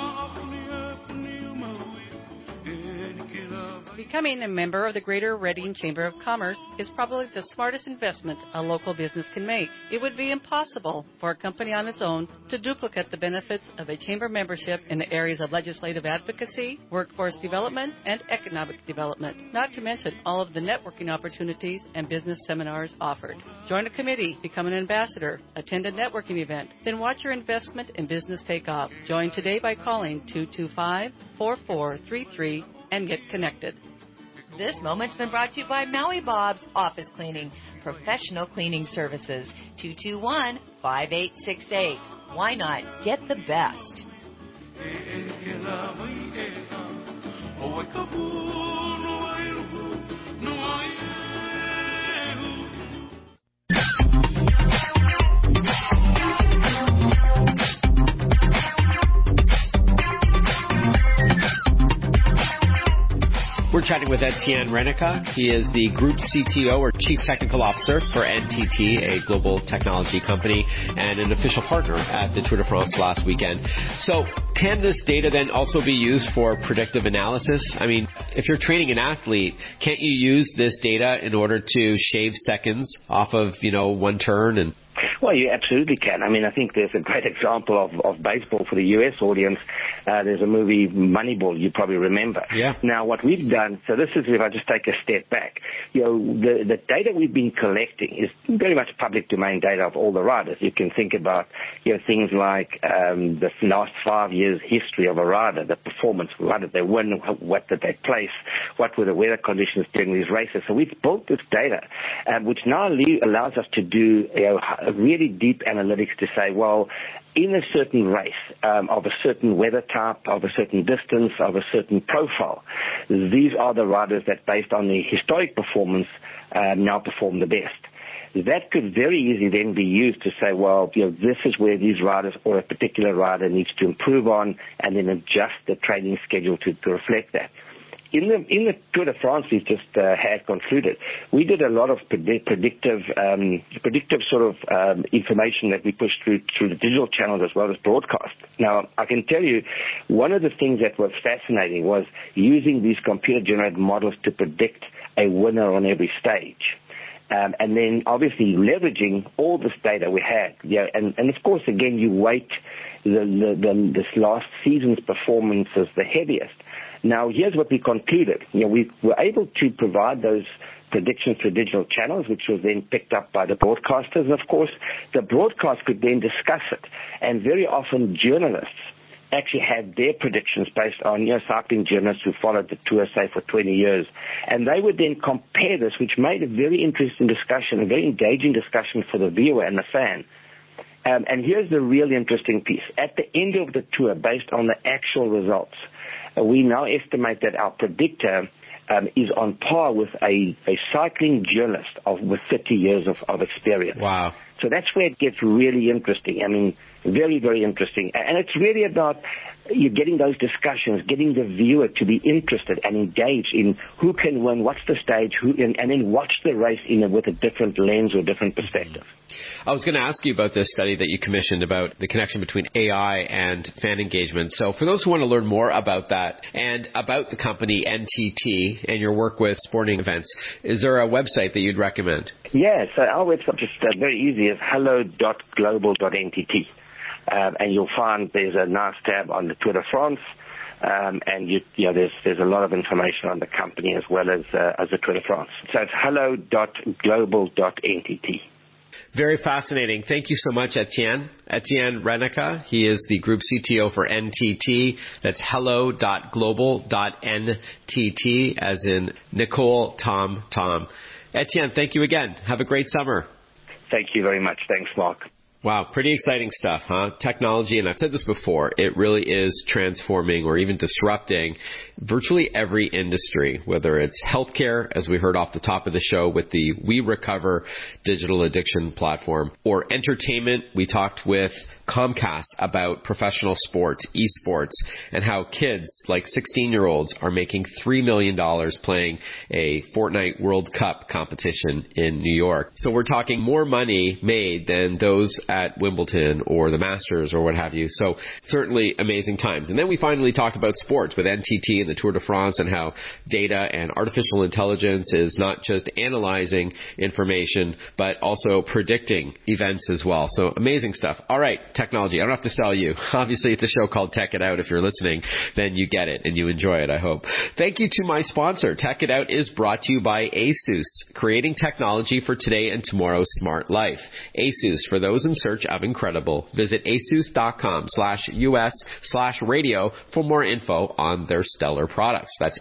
Becoming a member of the Greater Reading Chamber of Commerce is probably the smartest investment a local business can make. It would be impossible for a company on its own to duplicate the benefits of a chamber membership in the areas of legislative advocacy, workforce development, and economic development, not to mention all of the networking opportunities and business seminars offered. Join a committee, become an ambassador, attend a networking event, then watch your investment in business take off. Join today by calling 225-4433 and get connected. This moment's been brought to you by Maui Bob's Office Cleaning, professional cleaning services. 221-5868. Why not get the best? We're chatting with Etienne Renica. He is the Group CTO or Chief Technical Officer for NTT, a global technology company, and an official partner at the Tour de France last weekend. So can this data then also be used for predictive analysis? I mean, if you're training an athlete, can't you use this data in order to shave seconds off of, one turn? And Well, you absolutely can. I mean, I think there's a great example of baseball for the U.S. audience. There's a movie, Moneyball, you probably remember. Yeah. Now, what we've done, so this is if I just take a step back, the data we've been collecting is very much public domain data of all the riders. You can think about, things like the last 5 years history of a rider, the performance, what did they win, what did they place, what were the weather conditions during these races. So we've built this data, which now allows us to do really deep analytics to say, well, in a certain race, of a certain weather type, of a certain distance, of a certain profile, these are the riders that, based on the historic performance, now perform the best. That could very easily then be used to say, well, this is where these riders or a particular rider needs to improve on, and then adjust the training schedule to reflect that. In the Tour de France we've just had concluded, we did a lot of predictive sort of information that we pushed through the digital channels as well as broadcast. Now, I can tell you, one of the things that was fascinating was using these computer-generated models to predict a winner on every stage. And then obviously leveraging all this data we had. And of course, again, you weight this last season's performance as the heaviest. Now, here's what we concluded. We were able to provide those predictions to digital channels, which was then picked up by the broadcasters. And of course, the broadcast could then discuss it. And very often journalists actually had their predictions based on, cycling journalists who followed the Tour, say, for 20 years. And they would then compare this, which made a very interesting discussion, a very engaging discussion for the viewer and the fan. And here's the really interesting piece. At the end of the Tour, based on the actual results, we now estimate that our predictor is on par with a cycling journalist with 30 years of experience. Wow. So that's where it gets really interesting. I mean, very, very interesting. And it's really about you getting those discussions, getting the viewer to be interested and engaged in who can win, what's the stage, and then watch the race with a different lens or different perspective. I was going to ask you about this study that you commissioned about the connection between AI and fan engagement. So for those who want to learn more about that and about the company NTT and your work with sporting events, is there a website that you'd recommend? Yeah, so our website is very easy. It's hello.global.ntt. And you'll find there's a nice tab on the Tour de France, and there's a lot of information on the company as well as the Tour de France. So it's hello.global.ntt. Very fascinating. Thank you so much, Etienne. Etienne Renica. He is the Group CTO for NTT. That's hello.global.ntt, as in Nicole, Tom. Etienne, thank you again. Have a great summer. Thank you very much. Thanks, Mark. Wow, pretty exciting stuff, huh? Technology, and I've said this before, it really is transforming or even disrupting virtually every industry, whether it's healthcare, as we heard off the top of the show with the We Recover digital addiction platform, or entertainment. We talked with Comcast about professional sports, esports, and how kids like 16-year-olds are making $3 million playing a Fortnite World Cup competition in New York. So we're talking more money made than those at Wimbledon or the Masters or what have you. So certainly amazing times. And then we finally talked about sports with NTT and the Tour de France and how data and artificial intelligence is not just analyzing information, but also predicting events as well. So amazing stuff. All right. Technology. I don't have to sell you. Obviously, it's a show called Tech It Out. If you're listening, then you get it and you enjoy it, I hope. Thank you to my sponsor. Tech It Out is brought to you by ASUS, creating technology for today and tomorrow's smart life. ASUS, for those in search of incredible. Visit asus.com/US/radio for more info on their stellar products. That's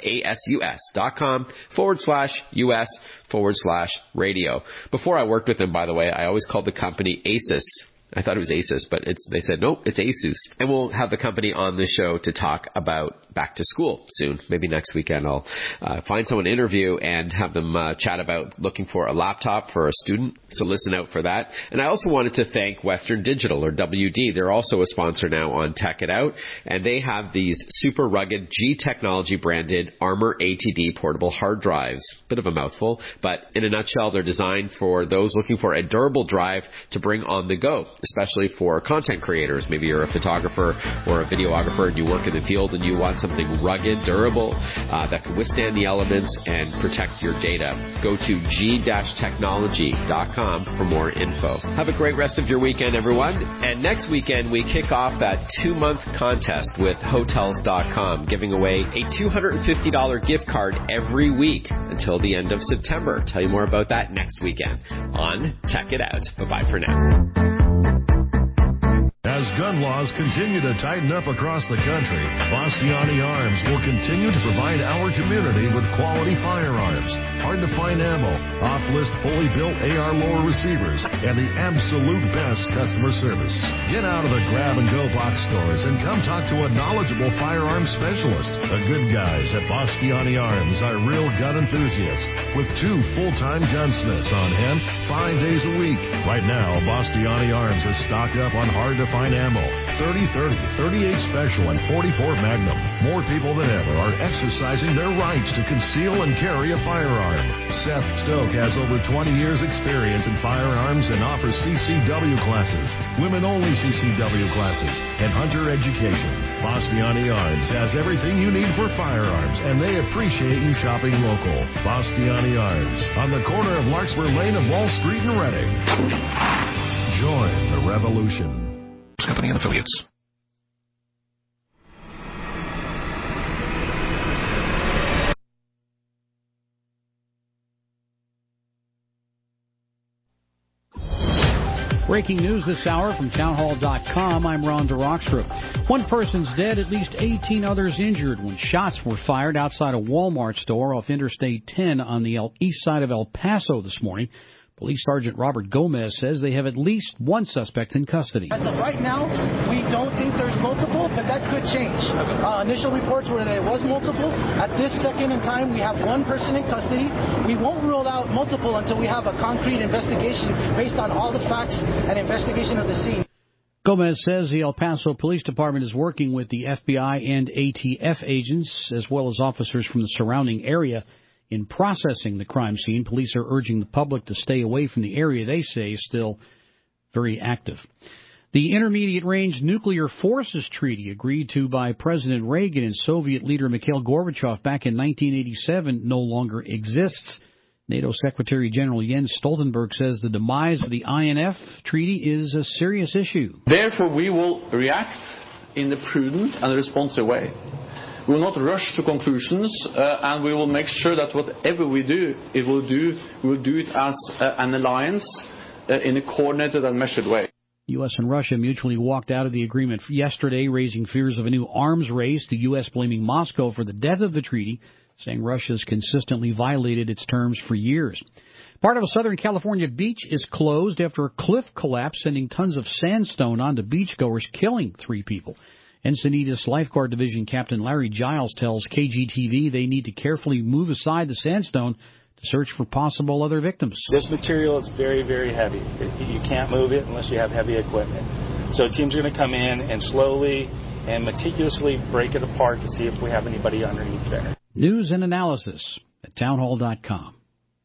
asus.com/US/radio. Before I worked with them, by the way, I always called the company ASUS. I thought it was Asus, but they said, nope, it's ASUS. And we'll have the company on the show to talk about back to school soon. Maybe next weekend I'll find someone to interview and have them chat about looking for a laptop for a student. So listen out for that. And I also wanted to thank Western Digital, or WD. They're also a sponsor now on Tech It Out. And they have these super rugged G Technology branded Armor ATD portable hard drives. Bit of a mouthful, but in a nutshell, they're designed for those looking for a durable drive to bring on the go, especially for content creators. Maybe you're a photographer or a videographer and you work in the field and you want something rugged, durable, that can withstand the elements and protect your data. Go to g-technology.com for more info. Have a great rest of your weekend, everyone. And next weekend, we kick off that 2-month contest with Hotels.com, giving away a $250 gift card every week until the end of September. Tell you more about that next weekend on Tech It Out. Bye-bye for now. As gun laws continue to tighten up across the country, Bastiani Arms will continue to provide our community with quality firearms, hard-to-find ammo, off-list fully built AR lower receivers, and the absolute best customer service. Get out of the grab-and-go box stores and come talk to a knowledgeable firearms specialist. The good guys at Bastiani Arms are real gun enthusiasts with 2 full-time gunsmiths on hand 5 days a week. Right now, Bastiani Arms is stocked up on hard-to-find ammo, 30-30, 38 Special, and 44 Magnum. More people than ever are exercising their rights to conceal and carry a firearm. Seth Stoke has over 20 years experience in firearms and offers CCW classes, women-only CCW classes, and hunter education. Bastiani Arms has everything you need for firearms, and they appreciate you shopping local. Bastiani Arms, on the corner of Larkspur Lane and Wall Street in Reading. Join the revolution. Company and affiliates. Breaking news this hour from townhall.com. I'm Ron DeRockstra. One person's dead, at least 18 others injured when shots were fired outside a Walmart store off Interstate 10 on the east side of El Paso this morning. Police Sergeant Robert Gomez says they have at least one suspect in custody. As of right now, we don't think there's multiple, but that could change. Initial reports were that there was multiple. At this second in time, we have one person in custody. We won't rule out multiple until we have a concrete investigation based on all the facts and investigation of the scene. Gomez says the El Paso Police Department is working with the FBI and ATF agents, as well as officers from the surrounding area, in processing the crime scene. Police are urging the public to stay away from the area they say is still very active. The Intermediate Range Nuclear Forces Treaty, agreed to by President Reagan and Soviet leader Mikhail Gorbachev back in 1987, no longer exists. NATO Secretary General Jens Stoltenberg says the demise of the INF treaty is a serious issue. Therefore, we will react in a prudent and responsive way. We will not rush to conclusions, and we will make sure that whatever we do, we will do it as an alliance in a coordinated and measured way. U.S. and Russia mutually walked out of the agreement yesterday, raising fears of a new arms race, the U.S. blaming Moscow for the death of the treaty, saying Russia's consistently violated its terms for years. Part of a Southern California beach is closed after a cliff collapse, sending tons of sandstone onto beachgoers, killing 3 people. Encinitas Lifeguard Division Captain Larry Giles tells KGTV they need to carefully move aside the sandstone to search for possible other victims. This material is very, very heavy. You can't move it unless you have heavy equipment. So teams are going to come in and slowly and meticulously break it apart to see if we have anybody underneath there. News and analysis at townhall.com.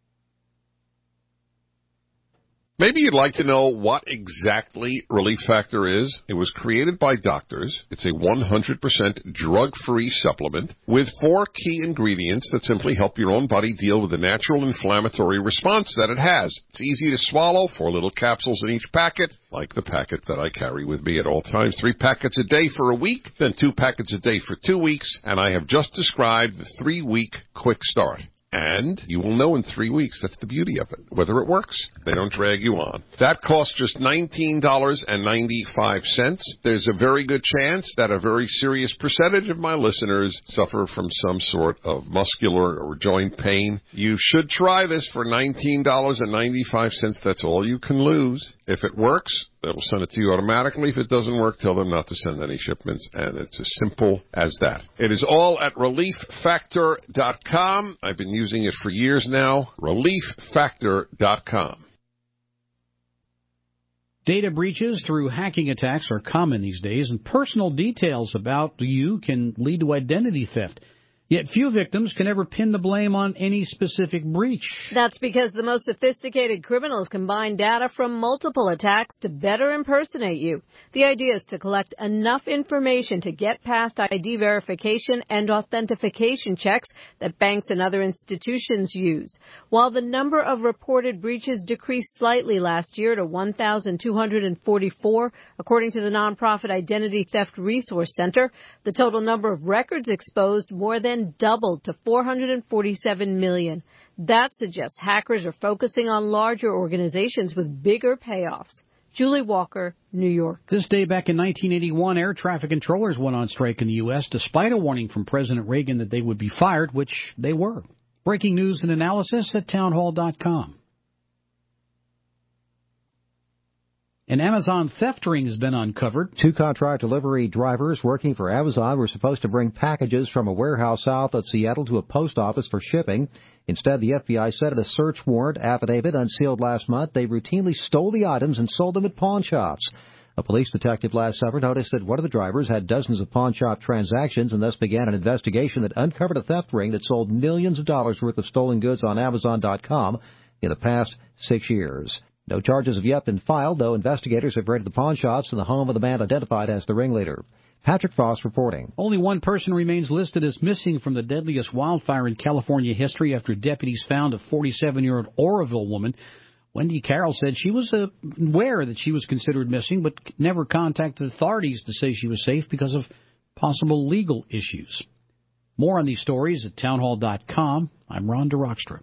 Maybe you'd like to know what exactly Relief Factor is. It was created by doctors. It's a 100% drug-free supplement with 4 key ingredients that simply help your own body deal with the natural inflammatory response that it has. It's easy to swallow, 4 little capsules in each packet, like the packet that I carry with me at all times. 3 packets a day for a week, then 2 packets a day for 2 weeks, and I have just described the 3-week quick start. And you will know in 3 weeks. That's the beauty of it. Whether it works, they don't drag you on. That costs just $19.95. There's a very good chance that a very serious percentage of my listeners suffer from some sort of muscular or joint pain. You should try this for $19.95. That's all you can lose. If it works, they'll send it to you automatically. If it doesn't work, tell them not to send any shipments, and it's as simple as that. It is all at ReliefFactor.com. I've been using it for years now. ReliefFactor.com. Data breaches through hacking attacks are common these days, and personal details about you can lead to identity theft. Yet few victims can ever pin the blame on any specific breach. That's because the most sophisticated criminals combine data from multiple attacks to better impersonate you. The idea is to collect enough information to get past ID verification and authentication checks that banks and other institutions use. While the number of reported breaches decreased slightly last year to 1,244, according to the nonprofit Identity Theft Resource Center, the total number of records exposed more than doubled to 447 million. That suggests hackers are focusing on larger organizations with bigger payoffs. Julie Walker, New York. This day back in 1981, air traffic controllers went on strike in the U.S. despite a warning from President Reagan that they would be fired, which they were. Breaking news and analysis at townhall.com. An Amazon theft ring has been uncovered. 2 contract delivery drivers working for Amazon were supposed to bring packages from a warehouse south of Seattle to a post office for shipping. Instead, the FBI said in a search warrant affidavit unsealed last month, they routinely stole the items and sold them at pawn shops. A police detective last summer noticed that one of the drivers had dozens of pawn shop transactions and thus began an investigation that uncovered a theft ring that sold millions of dollars worth of stolen goods on Amazon.com in the past 6 years. No charges have yet been filed, though investigators have raided the pawn shops in the home of the man identified as the ringleader. Patrick Foss reporting. Only one person remains listed as missing from the deadliest wildfire in California history after deputies found a 47-year-old Oroville woman. Wendy Carroll said she was aware that she was considered missing, but never contacted authorities to say she was safe because of possible legal issues. More on these stories at townhall.com. I'm Ron DeRockstra.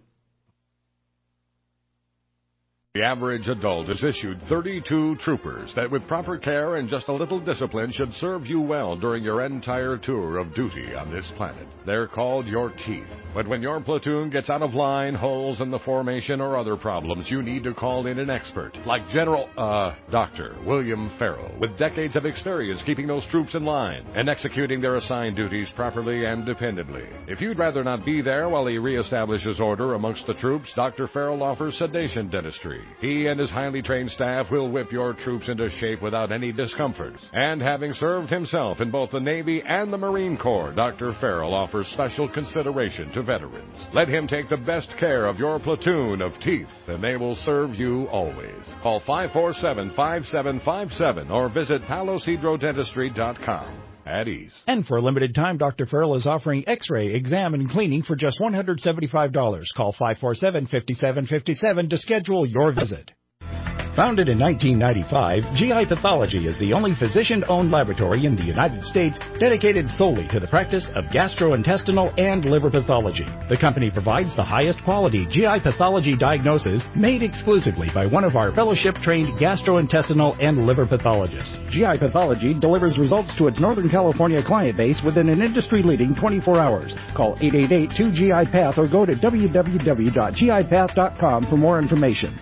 The average adult is issued 32 troopers that with proper care and just a little discipline should serve you well during your entire tour of duty on this planet. They're called your teeth. But when your platoon gets out of line, holes in the formation, or other problems, you need to call in an expert like Dr. William Farrell, with decades of experience keeping those troops in line and executing their assigned duties properly and dependably. If you'd rather not be there while he reestablishes order amongst the troops, Dr. Farrell offers sedation dentistry. He and his highly trained staff will whip your troops into shape without any discomfort. And having served himself in both the Navy and the Marine Corps, Dr. Farrell offers special consideration to veterans. Let him take the best care of your platoon of teeth, and they will serve you always. Call 547-5757 or visit palosidrodentistry.com. At ease. And for a limited time, Dr. Farrell is offering X-ray, exam, and cleaning for just $175. Call 547-5757 to schedule your visit. Founded in 1995, GI Pathology is the only physician-owned laboratory in the United States dedicated solely to the practice of gastrointestinal and liver pathology. The company provides the highest quality GI pathology diagnosis made exclusively by one of our fellowship-trained gastrointestinal and liver pathologists. GI Pathology delivers results to its Northern California client base within an industry-leading 24 hours. Call 888-2GI-PATH or go to www.gipath.com for more information.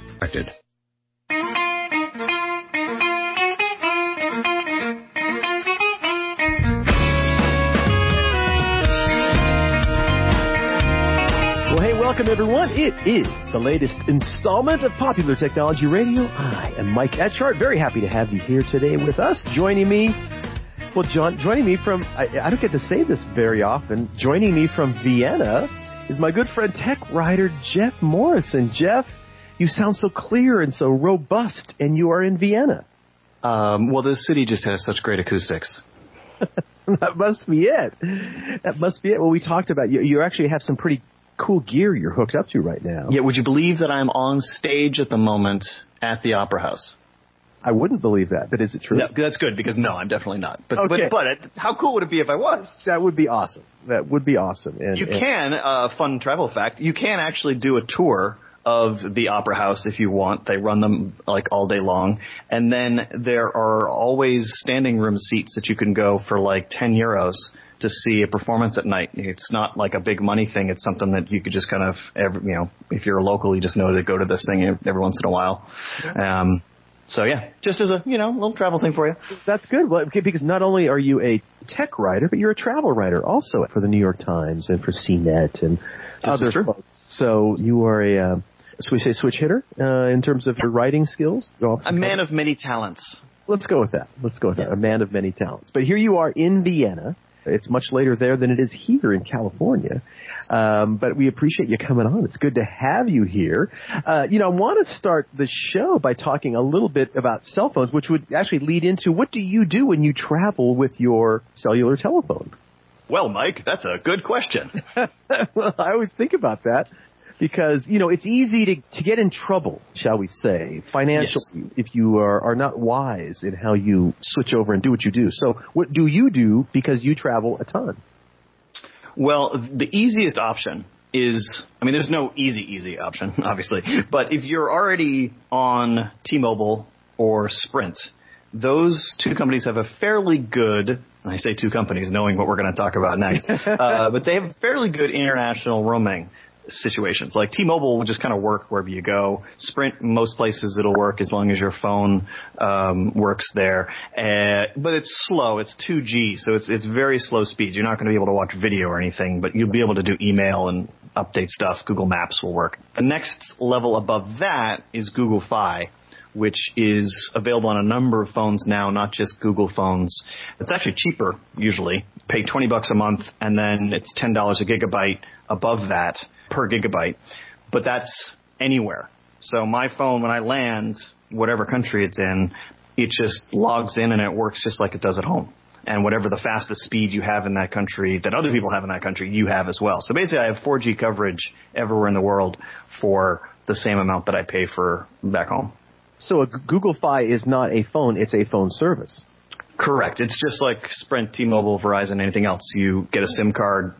Welcome, everyone. It is the latest installment of Popular Technology Radio. I am Mike Etchart. Very happy to have you here today with us. Joining me from, I don't get to say this very often, joining me from Vienna is my good friend, tech writer Jeff Morrison. Jeff, you sound so clear and so robust, and you are in Vienna. Well, this city just has such great acoustics. That must be it. Well, we talked about, you actually have some pretty cool gear you're hooked up to right now. Yeah, would you believe that I'm on stage at the moment at the Opera House? I wouldn't believe that, but is it true? No, that's good, because no, I'm definitely not. But, okay. but how cool would it be if I was? That would be awesome. And, you can, fun travel fact, you can actually do a tour of the Opera House if you want. They run them like all day long. And then there are always standing room seats that you can go for like €10 to see a performance at night. It's not like a big money thing. It's something that you could just kind of, if you're a local, you just know to go to this thing every once in a while. So yeah, just as a, little travel thing for you. That's good. Well, because not only are you a tech writer, but you're a travel writer also for the New York Times and for CNET and other folks. So you are a, so we say switch hitter in terms of your writing skills? A man of many talents. Let's go with that. A man of many talents. But here you are in Vienna. It's much later there than it is here in California. But we appreciate you coming on. It's good to have you here. I want to start the show by talking a little bit about cell phones, which would actually lead into what do you do when you travel with your cellular telephone? Well, Mike, that's a good question. Well, I always think about that because, it's easy to get in trouble, shall we say, financially, if you are not wise in how you switch over and do what you do. So what do you do because you travel a ton? Well, the easiest option is, there's no easy option, obviously. But if you're already on T-Mobile or Sprint, those two companies have a fairly good, and I say two companies knowing what we're going to talk about next, but they have fairly good international roaming situations. Like T-Mobile will just kind of work wherever you go. Sprint, most places it'll work as long as your phone works there. But it's slow. It's 2G, so it's very slow speeds. You're not going to be able to watch video or anything, but you'll be able to do email and update stuff. Google Maps will work. The next level above that is Google Fi, which is available on a number of phones now, not just Google phones. It's actually cheaper, usually. Pay $20 a month, and then it's $10 a gigabyte above that per gigabyte. But that's anywhere. So my phone, when I land, whatever country it's in, it just logs in and it works just like it does at home. And whatever the fastest speed you have in that country, that other people have in that country, you have as well. So basically, I have 4G coverage everywhere in the world for the same amount that I pay for back home. So a Google Fi is not a phone, it's a phone service. Correct. It's just like Sprint, T-Mobile, Verizon, anything else. You get a SIM card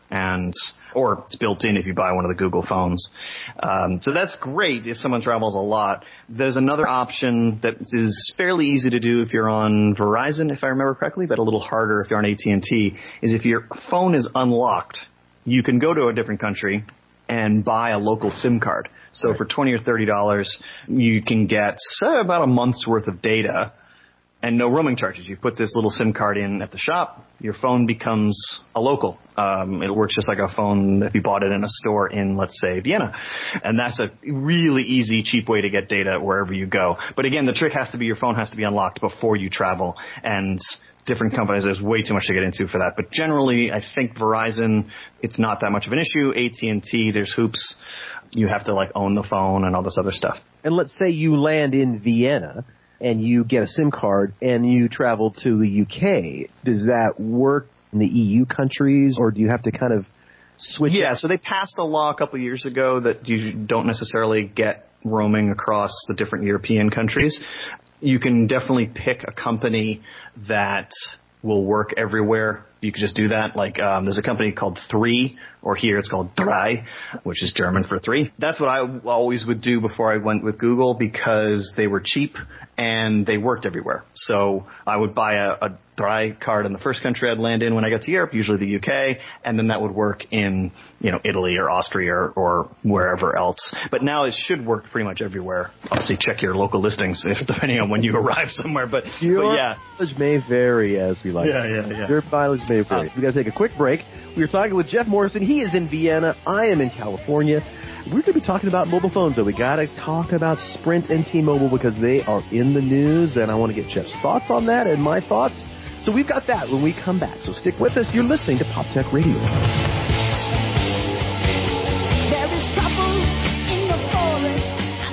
or it's built in if you buy one of the Google phones. So that's great if someone travels a lot. There's another option that is fairly easy to do if you're on Verizon, if I remember correctly, but a little harder if you're on AT&T, is if your phone is unlocked, you can go to a different country and buy a local SIM card. So for $20 or $30, you can get about a month's worth of data and no roaming charges. You put this little SIM card in at the shop, your phone becomes a local. It works just like a phone if you bought it in a store in, let's say, Vienna. And that's a really easy, cheap way to get data wherever you go. But again, the trick has to be your phone has to be unlocked before you travel. And different companies, there's way too much to get into for that. But generally, I think Verizon, it's not that much of an issue. AT&T, there's hoops. You have to own the phone and all this other stuff. And let's say you land in Vienna and you get a SIM card and you travel to the UK. Does that work in the EU countries, or do you have to kind of switch? Yeah, so they passed a law a couple of years ago that you don't necessarily get roaming across the different European countries. You can definitely pick a company that will work everywhere. You could just do that. There's a company called 3, or here it's called 3, which is German for 3. That's what I always would do before I went with Google because they were cheap and they worked everywhere. So I would buy a 3 card in the first country I'd land in when I got to Europe, usually the UK, and then that would work in, Italy or Austria or wherever else. But now it should work pretty much everywhere. Obviously, check your local listings depending on when you arrive somewhere. But yeah, mileage may vary, as we like. Yeah. Your mileage may vary. We got to take a quick break. We were talking with Jeff Morrison. He is in Vienna. I am in California. We're going to be talking about mobile phones, though. We got to talk about Sprint and T-Mobile because they are in the news, and I want to get Jeff's thoughts on that and my thoughts. So we've got that when we come back. So stick with us. You're listening to Pop Tech Radio. There is trouble in the forest.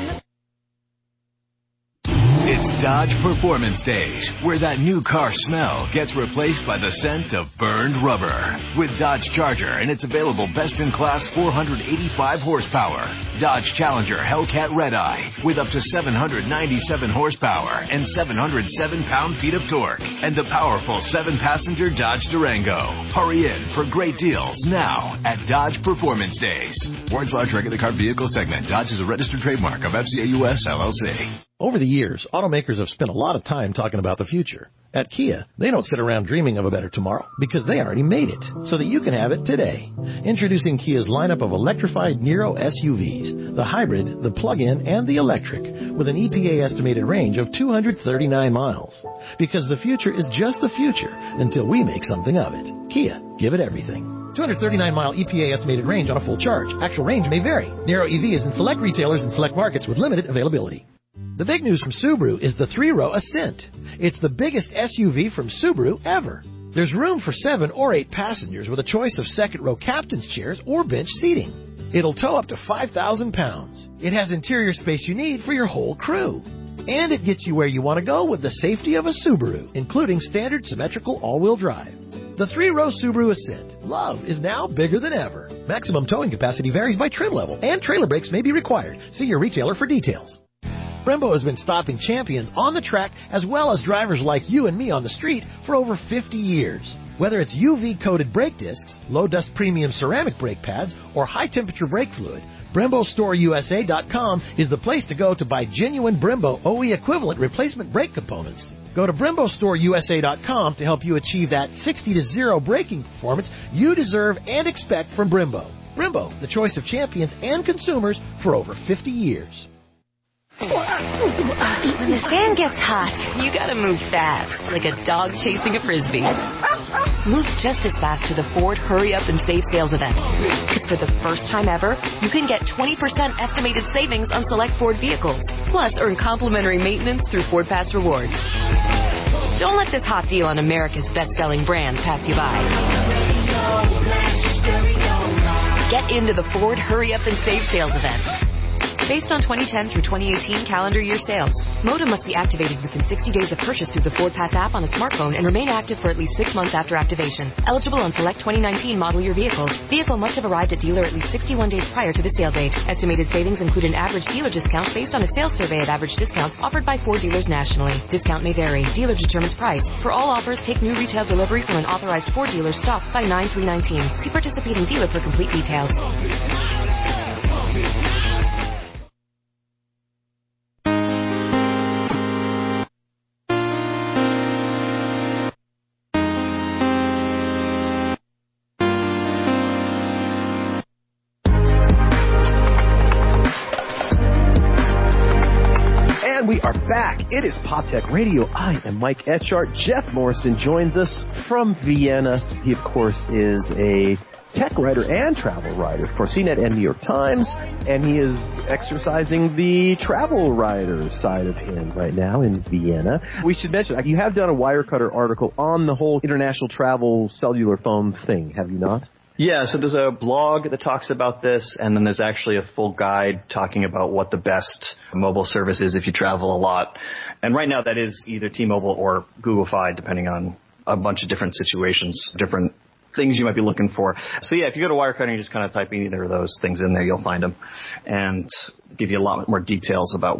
It's Dodge Performance Days, where that new car smell gets replaced by the scent of burned rubber. With Dodge Charger and its available best-in-class 485 horsepower. Dodge Challenger Hellcat Redeye with up to 797 horsepower and 707 pound-feet of torque. And the powerful 7-passenger Dodge Durango. Hurry in for great deals now at Dodge Performance Days. Warren's Large Regular Car Vehicle Segment. Dodge is a registered trademark of FCA US LLC. Over the years, automakers have spent a lot of time talking about the future. At Kia, they don't sit around dreaming of a better tomorrow because they already made it so that you can have it today. Introducing Kia's lineup of electrified Niro SUVs, the hybrid, the plug-in, and the electric, with an EPA estimated range of 239 miles. Because the future is just the future until we make something of it. Kia, give it everything. 239-mile EPA estimated range on a full charge. Actual range may vary. Niro EV is in select retailers and select markets with limited availability. The big news from Subaru is the 3-row Ascent. It's the biggest SUV from Subaru ever. There's room for 7 or 8 passengers with a choice of second-row captain's chairs or bench seating. It'll tow up to 5,000 pounds. It has interior space you need for your whole crew. And it gets you where you want to go with the safety of a Subaru, including standard symmetrical all-wheel drive. The 3-row Subaru Ascent. Love is now bigger than ever. Maximum towing capacity varies by trim level, and trailer brakes may be required. See your retailer for details. Brembo has been stopping champions on the track as well as drivers like you and me on the street for over 50 years. Whether it's UV-coated brake discs, low-dust premium ceramic brake pads, or high-temperature brake fluid, BremboStoreUSA.com is the place to go to buy genuine Brembo OE equivalent replacement brake components. Go to BremboStoreUSA.com to help you achieve that 60-0 braking performance you deserve and expect from Brembo. Brembo, the choice of champions and consumers for over 50 years. When the sand gets hot, you gotta move fast, like a dog chasing a Frisbee. Move just as fast to the Ford Hurry Up and Save sales event. Because for the first time ever, you can get 20% estimated savings on select Ford vehicles. Plus, earn complimentary maintenance through Ford Pass Rewards. Don't let this hot deal on America's best-selling brand pass you by. Get into the Ford Hurry Up and Save sales event. Based on 2010 through 2018 calendar year sales. Modem must be activated within 60 days of purchase through the Ford Pass app on a smartphone and remain active for at least 6 months after activation. Eligible on select 2019 model year vehicles. Vehicle must have arrived at dealer at least 61 days prior to the sale date. Estimated savings include an average dealer discount based on a sales survey at average discounts offered by Ford dealers nationally. Discount may vary. Dealer determines price. For all offers, take new retail delivery from an authorized Ford dealer stocked by 9/3/19. See participating dealer for complete details. We are back. It is Pop Tech Radio. I am Mike Etchart. Jeff Morrison joins us from Vienna. He, of course, is a tech writer and travel writer for CNET and New York Times, and he is exercising the travel writer side of him right now in Vienna. We should mention, you have done a Wirecutter article on the whole international travel cellular phone thing, have you not? Yeah, so there's a blog that talks about this, and then there's actually a full guide talking about what the best mobile service is if you travel a lot. And right now that is either T-Mobile or Google Fi, depending on a bunch of different situations, different things you might be looking for. So yeah, if you go to Wirecutter and you just kind of type in either of those things in there, you'll find them and give you a lot more details about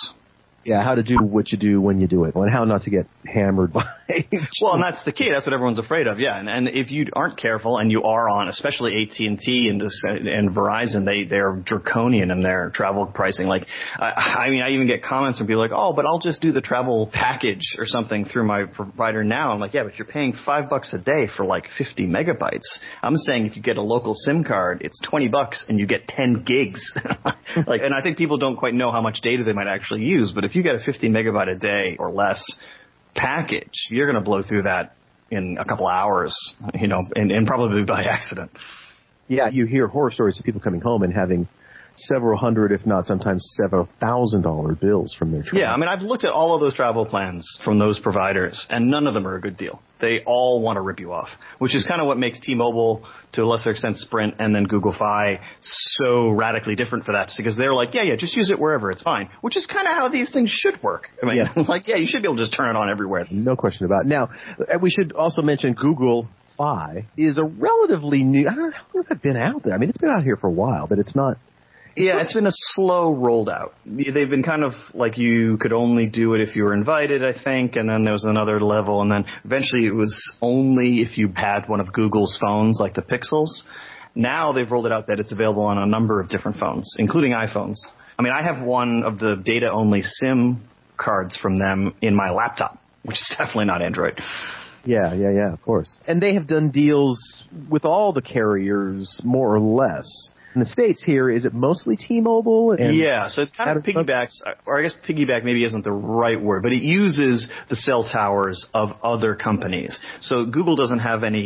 how to do what you do when you do it, and how not to get hammered by. Well, and that's the key. That's what everyone's afraid of. Yeah, and if you aren't careful, and you are on, especially AT&T and Verizon, they're draconian in their travel pricing. Like, I mean, I even get comments from people like, "Oh, but I'll just do the travel package or something through my provider now." I'm like, "Yeah, but you're paying $5 a day for like 50 megabytes." I'm saying if you get a local SIM card, it's $20 and you get 10 gigs. And I think people don't quite know how much data they might actually use, but if you get a 50 megabyte a day or less package, you're going to blow through that in a couple hours, and probably by accident. Yeah, you hear horror stories of people coming home and having several hundred, if not sometimes several $1,000 bills from their travel. Yeah, I mean, I've looked at all of those travel plans from those providers, and none of them are a good deal. They all want to rip you off, which is kind of what makes T-Mobile, to a lesser extent Sprint, and then Google Fi so radically different for that, because they're like, yeah, just use it wherever, it's fine, which is kind of how these things should work. I mean, you should be able to just turn it on everywhere. No question about it. Now, we should also mention Google Fi is a relatively new, I don't know, how long has it been out there? I mean, it's been out here for a while, but it's not. Yeah, it's been a slow rolled out. They've been kind of like you could only do it if you were invited, I think, and then there was another level, and then eventually it was only if you had one of Google's phones, like the Pixels. Now they've rolled it out that it's available on a number of different phones, including iPhones. I mean, I have one of the data-only SIM cards from them in my laptop, which is definitely not Android. Yeah, of course. And they have done deals with all the carriers, more or less. In the States here, is it mostly T-Mobile? Yeah, so it kind of piggybacks, or I guess piggyback maybe isn't the right word, but it uses the cell towers of other companies. So Google doesn't have any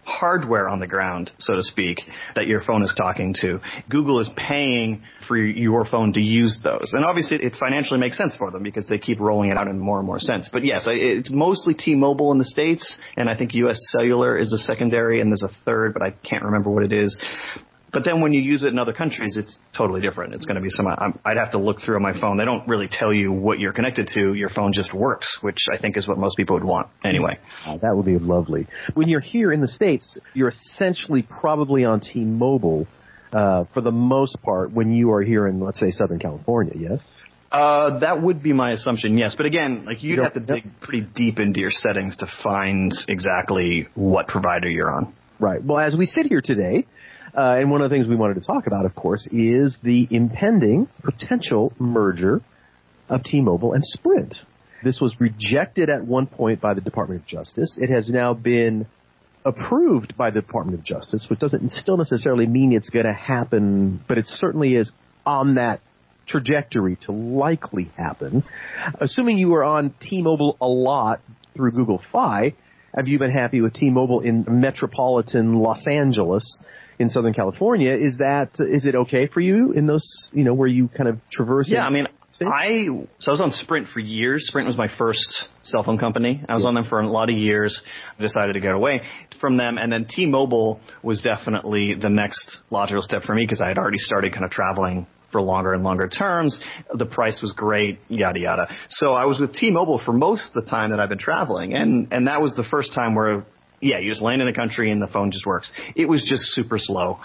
hardware on the ground, so to speak, that your phone is talking to. Google is paying for your phone to use those. And obviously it financially makes sense for them because they keep rolling it out in more and more sense. But yes, it's mostly T-Mobile in the States, and I think US Cellular is a secondary, and there's a third, but I can't remember what it is. But then when you use it in other countries, it's totally different. It's going to be I'd have to look through on my phone. They don't really tell you what you're connected to. Your phone just works, which I think is what most people would want anyway. That would be lovely. When you're here in the States, you're essentially probably on T-Mobile for the most part when you are here in, let's say, Southern California, yes? That would be my assumption, yes. But again, like you'd have to dig pretty deep into your settings to find exactly what provider you're on. Right. Well, as we sit here today, and one of the things we wanted to talk about, of course, is the impending potential merger of T-Mobile and Sprint. This was rejected at one point by the Department of Justice. It has now been approved by the Department of Justice, which doesn't still necessarily mean it's going to happen, but it certainly is on that trajectory to likely happen. Assuming you were on T-Mobile a lot through Google Fi, have you been happy with T-Mobile in metropolitan Los Angeles in Southern California? Is it okay for you in those, where you kind of traverse? Yeah, I mean, I was on Sprint for years. Sprint was my first cell phone company. I was on them for a lot of years. I decided to get away from them. And then T-Mobile was definitely the next logical step for me because I had already started kind of traveling for longer and longer terms. The price was great, yada, yada. So I was with T-Mobile for most of the time that I've been traveling. And that was the first time where, yeah, you just land in a country and the phone just works. It was just super slow.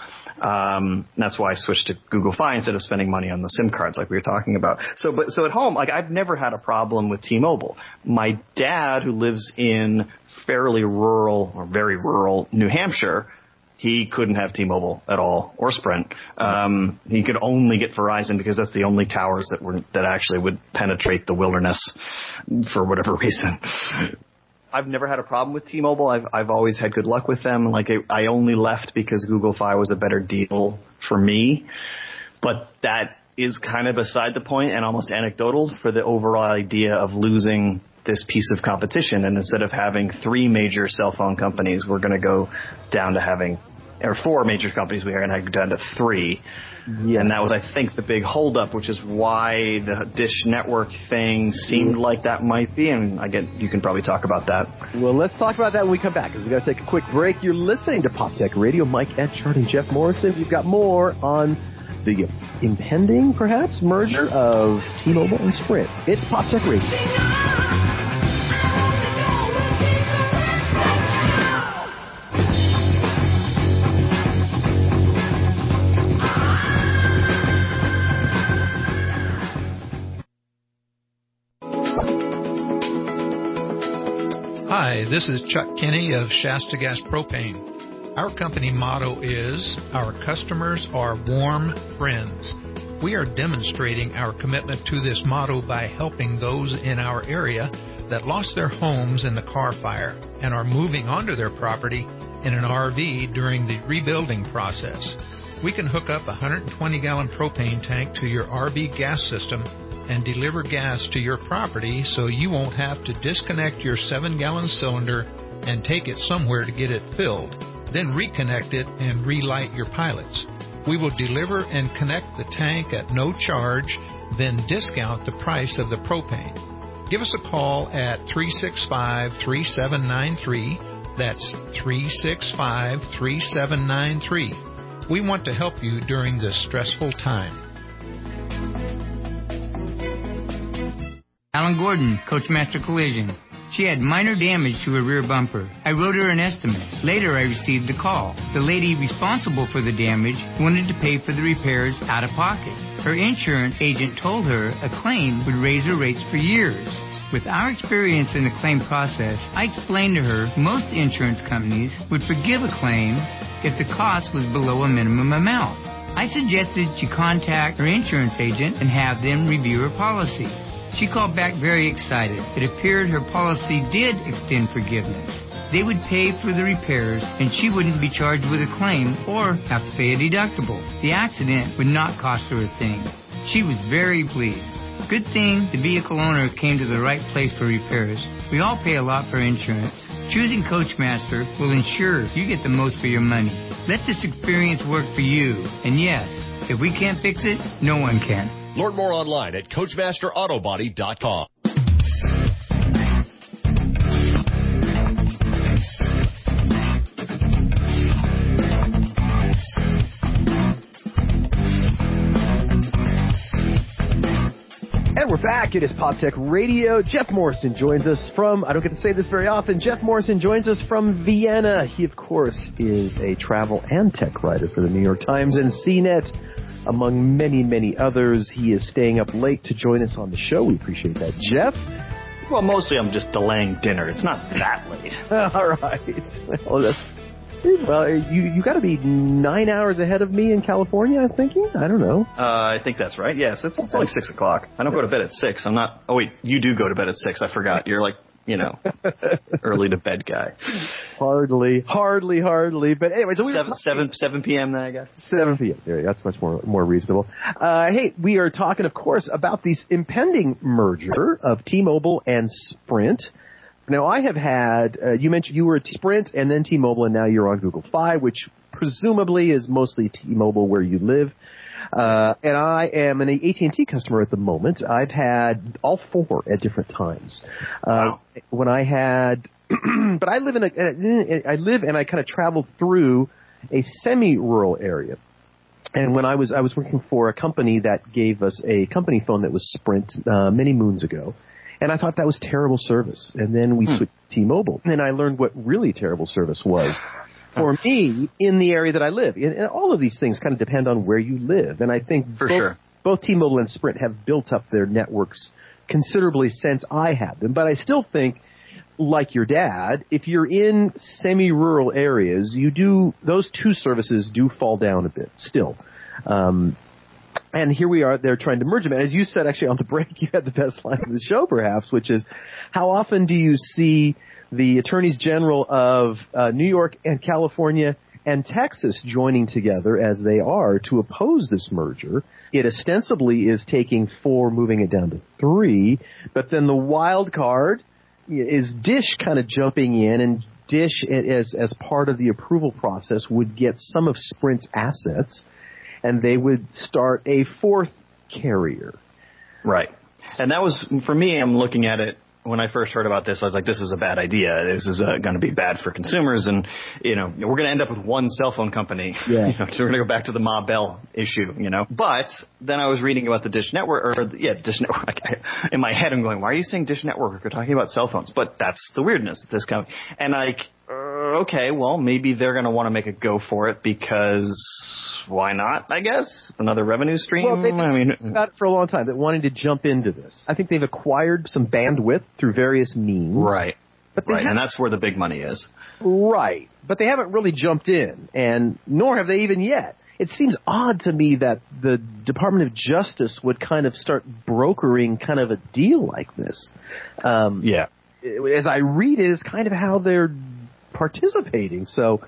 That's why I switched to Google Fi instead of spending money on the SIM cards like we were talking about. So at home, like I've never had a problem with T-Mobile. My dad, who lives in fairly rural or very rural New Hampshire, he couldn't have T-Mobile at all or Sprint. He could only get Verizon because that's the only towers that actually would penetrate the wilderness for whatever reason. I've never had a problem with T-Mobile. I've always had good luck with them. Like I only left because Google Fi was a better deal for me. But that is kind of beside the point and almost anecdotal for the overall idea of losing this piece of competition. And instead of having 3 major cell phone companies, we're going to go down to having, or 4 major companies, we are going to go down to 3. Yeah. And that was, I think, the big holdup, which is why the Dish Network thing seemed like that might be. And you can probably talk about that. Well, let's talk about that when we come back, because we got to take a quick break. You're listening to Pop Tech Radio. Mike Etchart and Jeff Morrison. We've got more on the impending, perhaps, merger of T-Mobile and Sprint. It's Pop Tech Radio. Hi, this is Chuck Kinney of Shasta Gas Propane. Our company motto is, our customers are warm friends. We are demonstrating our commitment to this motto by helping those in our area that lost their homes in the Carr Fire and are moving onto their property in an RV during the rebuilding process. We can hook up a 120-gallon propane tank to your RV gas system and deliver gas to your property so you won't have to disconnect your 7-gallon cylinder and take it somewhere to get it filled, then reconnect it and relight your pilots. We will deliver and connect the tank at no charge, then discount the price of the propane. Give us a call at 365-3793. That's 365-3793. We want to help you during this stressful time. Alan Gordon, Coachmaster Collision. She had minor damage to her rear bumper. I wrote her an estimate. Later, I received a call. The lady responsible for the damage wanted to pay for the repairs out of pocket. Her insurance agent told her a claim would raise her rates for years. With our experience in the claim process, I explained to her most insurance companies would forgive a claim if the cost was below a minimum amount. I suggested she contact her insurance agent and have them review her policy. She called back very excited. It appeared her policy did extend forgiveness. They would pay for the repairs, and she wouldn't be charged with a claim or have to pay a deductible. The accident would not cost her a thing. She was very pleased. Good thing the vehicle owner came to the right place for repairs. We all pay a lot for insurance. Choosing Coachmaster will ensure you get the most for your money. Let this experience work for you. And yes, if we can't fix it, no one can. Learn more online at CoachmasterAutobody.com. And we're back. It is Pop Tech Radio. Jeff Morrison joins us from, I don't get to say this very often, Jeff Morrison joins us from Vienna. He, of course, is a travel and tech writer for the New York Times and CNET, among many, many others. He is staying up late to join us on the show. We appreciate that, Jeff. Well, mostly I'm just delaying dinner. It's not that late. All right. Well, you got to be 9 hours ahead of me in California, I'm thinking. I don't know. I think that's right. Yes, it's like 6 o'clock. I don't go to bed at 6. I'm not. Oh wait, you do go to bed at 6. I forgot. You're like, early to bed guy. Hardly. But anyway, so 7 p.m. then, I guess. 7 p.m. There, that's much more reasonable. Hey, we are talking, of course, about this impending merger of T-Mobile and Sprint. Now, I have had, you mentioned you were at Sprint and then T-Mobile, and now you're on Google Fi, which presumably is mostly T-Mobile where you live. And I am an AT&T customer at the moment. I've had all four at different times. Wow. When I had, but I live and I kind of travel through a semi-rural area. And when I was working for a company that gave us a company phone that was Sprint many moons ago. And I thought that was terrible service. And then we switched to T-Mobile. And I learned what really terrible service was for me in the area that I live. And all of these things kind of depend on where you live. And I think both T-Mobile and Sprint have built up their networks considerably since I had them. But I still think, like your dad, if you're in semi-rural areas, those two services do fall down a bit still. And here we are, they're trying to merge them. And as you said, actually, on the break, you had the best line of the show, perhaps, which is, how often do you see the attorneys general of New York and California and Texas joining together as they are to oppose this merger? It ostensibly is taking 4, moving it down to 3. But then the wild card is Dish kind of jumping in, and Dish, as part of the approval process, would get some of Sprint's assets, and they would start a 4th carrier. Right. And that was, for me, I'm looking at it, when I first heard about this, I was like, this is a bad idea. This is going to be bad for consumers. And, we're going to end up with one cell phone company. Yeah. So we're going to go back to the Ma Bell issue, But then I was reading about the Dish Network, Dish Network. In my head, I'm going, why are you saying Dish Network? We're talking about cell phones. But that's the weirdness of this company. And okay, well, maybe they're going to want to make a go for it because why not, I guess? Another revenue stream? Well, they've been about it for a long time, that wanting to jump into this. I think they've acquired some bandwidth through various means. Right. And that's where the big money is. Right. But they haven't really jumped in, and nor have they even yet. It seems odd to me that the Department of Justice would kind of start brokering kind of a deal like this. As I read it, it's kind of how they're participating. So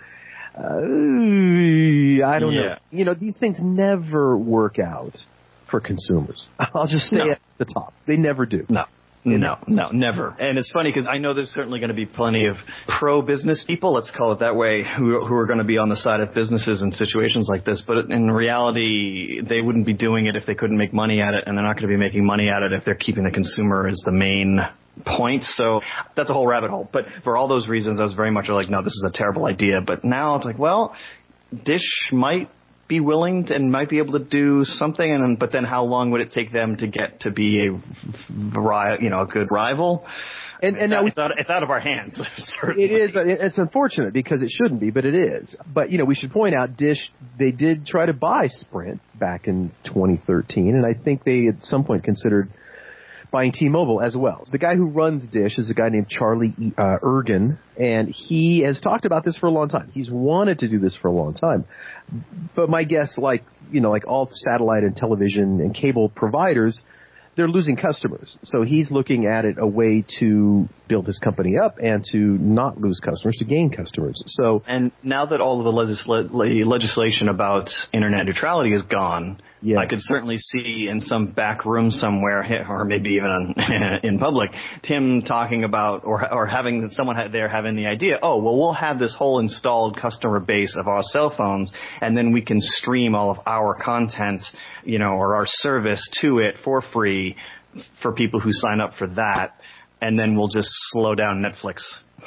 I don't know. These things never work out for consumers. I'll just say at the top. They never do. No, never. And it's funny because I know there's certainly going to be plenty of pro-business people, let's call it that way, who are going to be on the side of businesses in situations like this. But in reality, they wouldn't be doing it if they couldn't make money at it, and they're not going to be making money at it if they're keeping the consumer as the main point. So that's a whole rabbit hole. But for all those reasons, I was very much like, no, this is a terrible idea. But now it's like, well, Dish might be willing to, and might be able to do something. But then how long would it take them to get to be a good rival? And now it's out of our hands. It is. It's unfortunate because it shouldn't be, but it is. But, we should point out Dish, they did try to buy Sprint back in 2013. And I think they at some point considered buying T-Mobile as well. The guy who runs Dish is a guy named Charlie Ergen, and he has talked about this for a long time. He's wanted to do this for a long time. But my guess, like all satellite and television and cable providers, they're losing customers. So he's looking at it a way to build his company up and to not lose customers, to gain customers. And now that all of the legislation about internet neutrality is gone, Yeah. I could certainly see in some back room somewhere, or maybe even in public, Tim talking about or having someone there having the idea, we'll have this whole installed customer base of our cell phones, and then we can stream all of our content, or our service to it for free for people who sign up for that, and then we'll just slow down Netflix,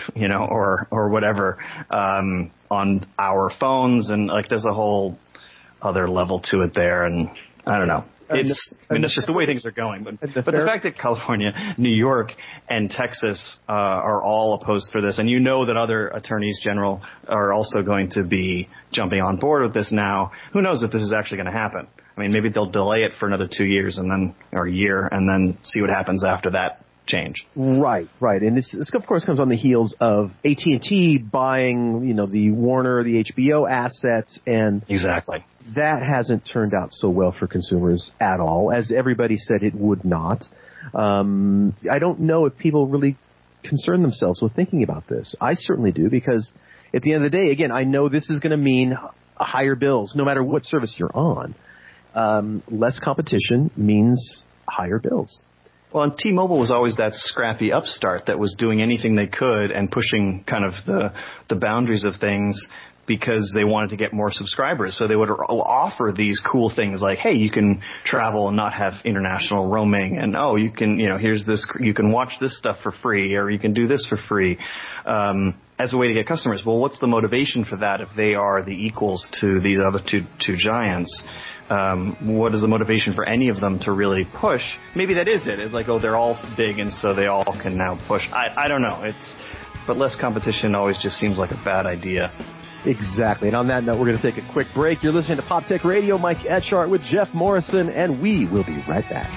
or whatever, on our phones, and there's a whole other level to it there, and I don't know. It's just the way things are going. But the fact that California, New York, and Texas are all opposed for this, and that other attorneys general are also going to be jumping on board with this now, who knows if this is actually going to happen? I mean, maybe they'll delay it for another 2 years or a year, and then see what happens after that change. Right. And this of course comes on the heels of AT&T buying, the Warner, the HBO assets, and exactly that hasn't turned out so well for consumers at all, as everybody said it would not. I don't know if people really concern themselves with thinking about this. I certainly do, because at the end of the day, again, I know this is going to mean higher bills, no matter what service you're on. Less competition means higher bills. Well, and T-Mobile was always that scrappy upstart that was doing anything they could and pushing kind of the boundaries of things because they wanted to get more subscribers. So they would offer these cool things like, hey, you can travel and not have international roaming, and you can, here's this, you can watch this stuff for free, or you can do this for free, as a way to get customers. Well, what's the motivation for that if they are the equals to these other two giants? What is the motivation for any of them to really push? Maybe that is it. It's like, they're all big, and so they all can now push. I don't know. But less competition always just seems like a bad idea. Exactly. And on that note, we're going to take a quick break. You're listening to Pop Tech Radio. Mike Etchart with Jeff Morrison, and we will be right back.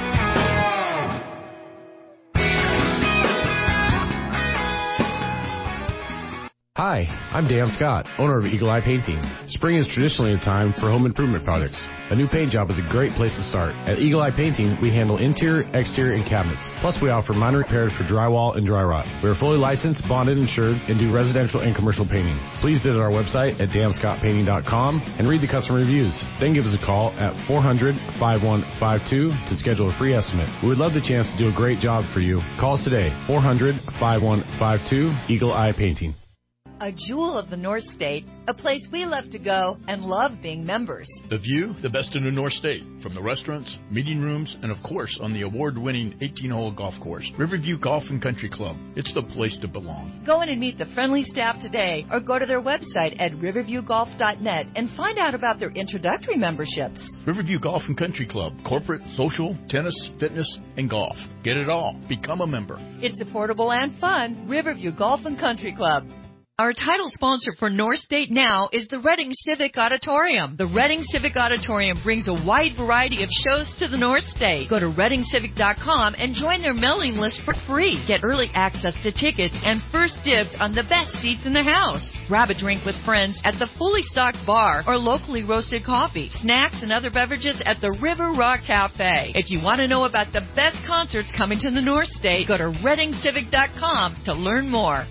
Hi, I'm Dan Scott, owner of Eagle Eye Painting. Spring is traditionally a time for home improvement projects. A new paint job is a great place to start. At Eagle Eye Painting, we handle interior, exterior, and cabinets. Plus, we offer minor repairs for drywall and dry rot. We are fully licensed, bonded, insured, and do residential and commercial painting. Please visit our website at danscottpainting.com and read the customer reviews. Then give us a call at 400-5152 to schedule a free estimate. We would love the chance to do a great job for you. Call us today, 400-5152, Eagle Eye Painting. A jewel of the North State, a place we love to go and love being members. The view, the best in the North State, from the restaurants, meeting rooms, and of course on the award-winning 18-hole golf course, Riverview Golf and Country Club. It's the place to belong. Go in and meet the friendly staff today, or go to their website at riverviewgolf.net and find out about their introductory memberships. Riverview Golf and Country Club, corporate, social, tennis, fitness, and golf. Get it all. Become a member. It's affordable and fun. Riverview Golf and Country Club. Our title sponsor for North State Now is the Reading Civic Auditorium. The Reading Civic Auditorium brings a wide variety of shows to the North State. Go to ReadingCivic.com and join their mailing list for free. Get early access to tickets and first dibs on the best seats in the house. Grab a drink with friends at the fully stocked bar or locally roasted coffee, snacks, and other beverages at the River Rock Cafe. If you want to know about the best concerts coming to the North State, go to ReadingCivic.com to learn more.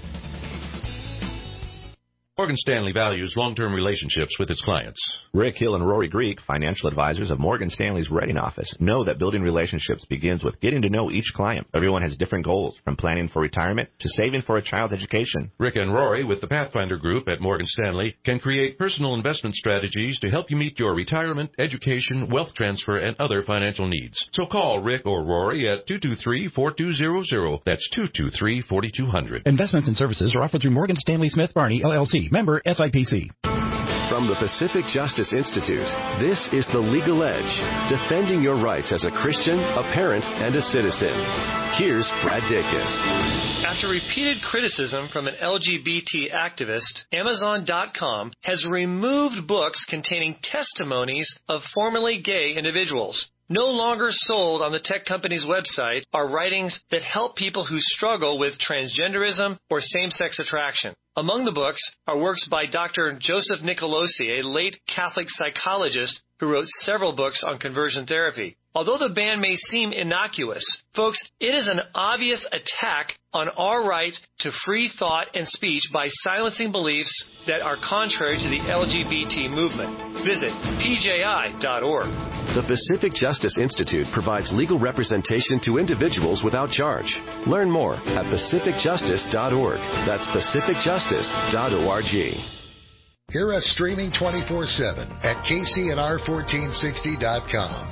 Morgan Stanley values long-term relationships with its clients. Rick Hill and Rory Greek, financial advisors of Morgan Stanley's Reading office, know that building relationships begins with getting to know each client. Everyone has different goals, from planning for retirement to saving for a child's education. Rick and Rory, with the Pathfinder Group at Morgan Stanley, can create personal investment strategies to help you meet your retirement, education, wealth transfer, and other financial needs. So call Rick or Rory at 223-4200. That's 223-4200. Investments and services are offered through Morgan Stanley Smith Barney, LLC. Member SIPC. From the Pacific Justice Institute, this is The Legal Edge, defending your rights as a Christian, a parent, and a citizen. Here's Brad Dacus. After repeated criticism from an LGBT activist, Amazon.com has removed books containing testimonies of formerly gay individuals. No longer sold on the tech company's website are writings that help people who struggle with transgenderism or same-sex attraction. Among the books are works by Dr. Joseph Nicolosi, a late Catholic psychologist who wrote several books on conversion therapy. Although the ban may seem innocuous, folks, it is an obvious attack on our right to free thought and speech by silencing beliefs that are contrary to the LGBT movement. Visit pji.org. The Pacific Justice Institute provides legal representation to individuals without charge. Learn more at pacificjustice.org. That's pacificjustice.org. Hear us streaming 24/7 at KCNR1460.com.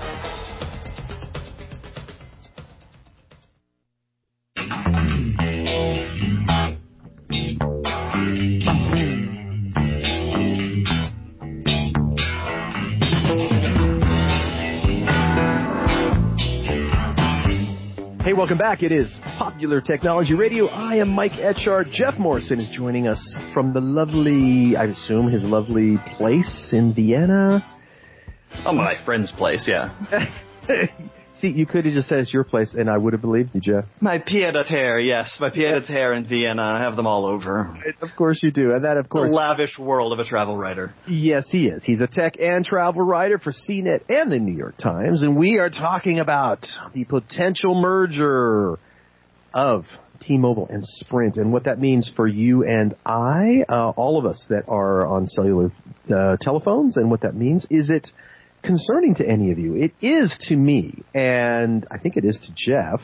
Hey, welcome back. It is Popular Technology Radio. I am Mike Etchart. Jeff Morrison is joining us from the lovely, I assume, his lovely place in Vienna. Oh, my friend's place, yeah. See, you could have just said it's your place, and I would have believed you, Jeff. My pied-à-terre, yes. My pied-à-terre in Vienna. I have them all over. Of course you do. And that, of course... The lavish world of a travel writer. Yes, he is. He's a tech and travel writer for CNET and the New York Times. And we are talking about the potential merger of T-Mobile and Sprint and what that means for you and I, all of us that are on cellular telephones, and what that means. Is it concerning to any of you? It is to me, and I think it is to Jeff.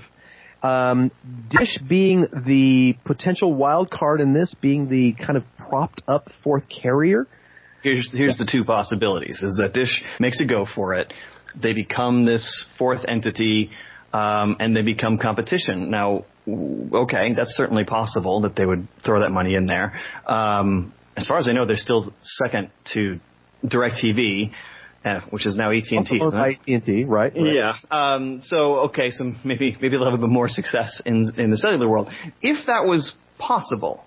Dish being the potential wild card in this, being the kind of propped up fourth carrier. Here's the two possibilities, is that Dish makes a go for it. They become this fourth entity, and they become competition. Now, okay, that's certainly possible that they would throw that money in there. As far as I know, they're still second to DirecTV, which is now AT&T. AT&T, right? Yeah. So maybe they'll have a bit more success in the cellular world. If that was possible,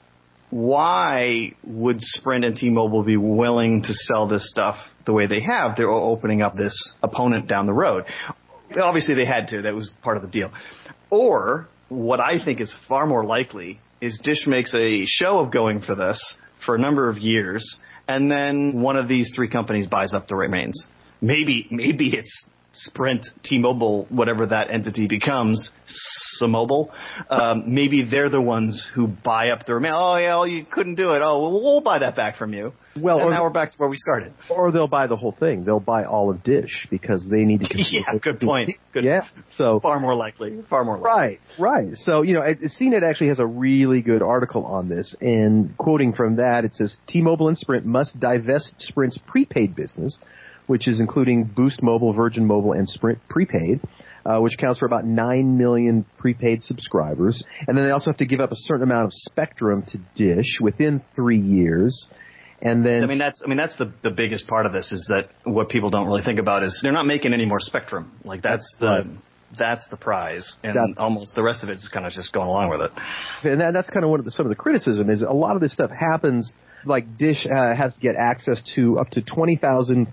why would Sprint and T-Mobile be willing to sell this stuff the way they have? They're opening up this opponent down the road. Obviously, they had to. That was part of the deal. Or what I think is far more likely is Dish makes a show of going for this for a number of years, and then one of these three companies buys up the remains. Maybe it's Sprint, T-Mobile, whatever that entity becomes, S-Mobile. Maybe they're the ones who buy up the remains. Oh, yeah, you couldn't do it. Oh, we'll buy that back from you. Well, and now we're back to where we started. Or they'll buy the whole thing. They'll buy all of Dish because they need to compete. Yeah, good point. So far more likely. Right. So, CNET actually has a really good article on this, and quoting from that, it says, T-Mobile and Sprint must divest Sprint's prepaid business, which is including Boost Mobile, Virgin Mobile, and Sprint Prepaid, which accounts for about 9 million prepaid subscribers. And then they also have to give up a certain amount of spectrum to Dish within 3 years. And then, that's the biggest part of this, is that what people don't really think about is they're not making any more spectrum. Like that's the prize, and almost the rest of it is kind of just going along with it. And that's kind of some of the criticism is a lot of this stuff happens. Like Dish has to get access to up to 20,000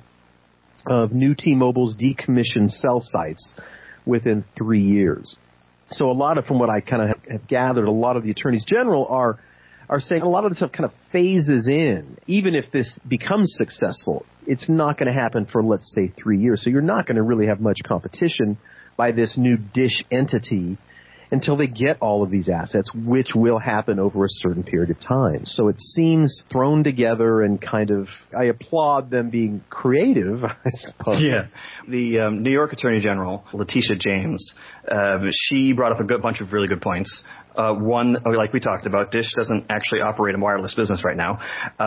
of new T-Mobile's decommissioned cell sites within 3 years. So from what I kind of have gathered, a lot of the attorneys general are saying a lot of this stuff kind of phases in. Even if this becomes successful, it's not going to happen for, let's say, 3 years. So you're not going to really have much competition by this new Dish entity until they get all of these assets, which will happen over a certain period of time. So it seems thrown together and kind of, I applaud them being creative, I suppose. Yeah. The New York Attorney General, Letitia James, she brought up a bunch of really good points. One, like we talked about, Dish doesn't actually operate a wireless business right now.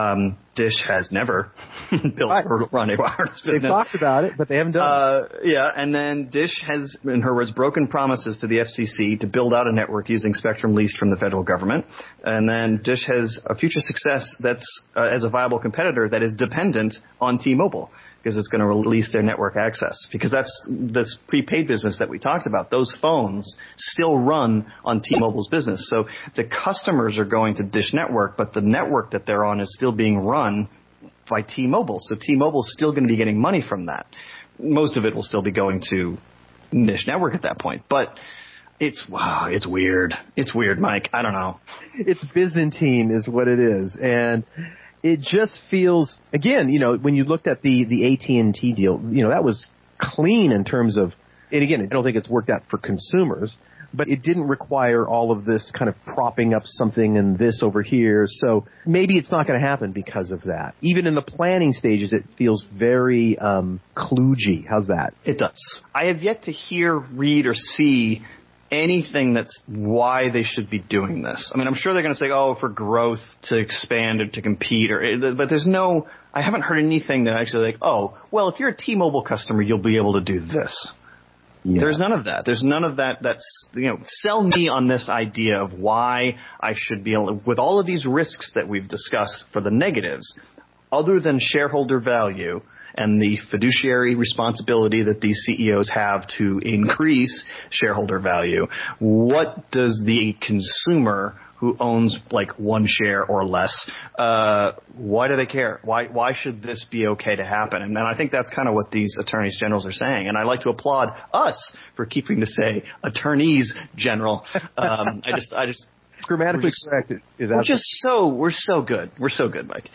Dish has never built or run a wireless business. They've talked about it, but they haven't done it. Yeah, and then Dish has, in her words, broken promises to the FCC to build out a network using spectrum leased from the federal government. And then Dish has a future success that's, as a viable competitor, that is dependent on T-Mobile, because it's going to release their network access. Because that's this prepaid business that we talked about. Those phones still run on T-Mobile's business. So the customers are going to Dish Network, but the network that they're on is still being run by T-Mobile. So T-Mobile's still going to be getting money from that. Most of it will still be going to Dish Network at that point. But it's weird. It's weird, Mike. I don't know. It's Byzantine is what it is. And it just feels, again, when you looked at the AT&T deal, that was clean in terms of, and again, I don't think it's worked out for consumers, but it didn't require all of this kind of propping up something and this over here. So maybe it's not going to happen because of that. Even in the planning stages, it feels very kludgy. How's that? It does. I have yet to hear, read, or see anything that's why they should be doing this. I mean, I'm sure they're going to say, oh, for growth, to expand, or to compete, but there's no, I haven't heard anything that actually like, oh, well, if you're a T-Mobile customer, you'll be able to do this. Yeah. There's none of that. There's none of that. That's, sell me on this idea of why I should be able to, with all of these risks that we've discussed for the negatives, other than shareholder value and the fiduciary responsibility that these CEOs have to increase shareholder value, what does the consumer who owns like one share or less, why do they care? Why should this be okay to happen? And I think that's kind of what these attorneys generals are saying. And I like to applaud us for keeping to say attorneys general. I just grammatically correct. We're so good. We're so good, Mike.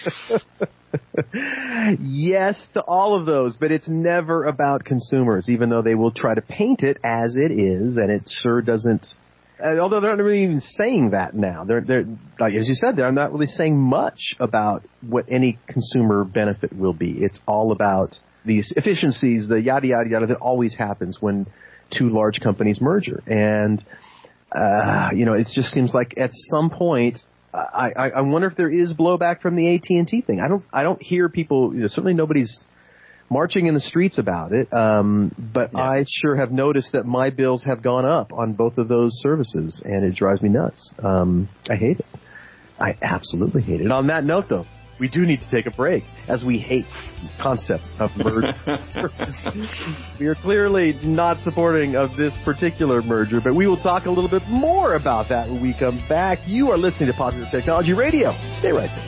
Yes to all of those, but it's never about consumers, even though they will try to paint it as it is, and it sure doesn't. Although they're not really even saying that now. They're like, as you said, they're not really saying much about what any consumer benefit will be. It's all about these efficiencies, the yada, yada, yada that always happens when two large companies merger. And, it just seems like at some point, I wonder if there is blowback from the AT&T thing. I don't hear people, certainly nobody's marching in the streets about it, but yeah. I sure have noticed that my bills have gone up on both of those services, and it drives me nuts. I hate it. I absolutely hate it. And on that note, though, we do need to take a break, as we hate the concept of merger. We are clearly not supporting of this particular merger, but we will talk a little bit more about that when we come back. You are listening to Popular Technology Radio. Stay right there.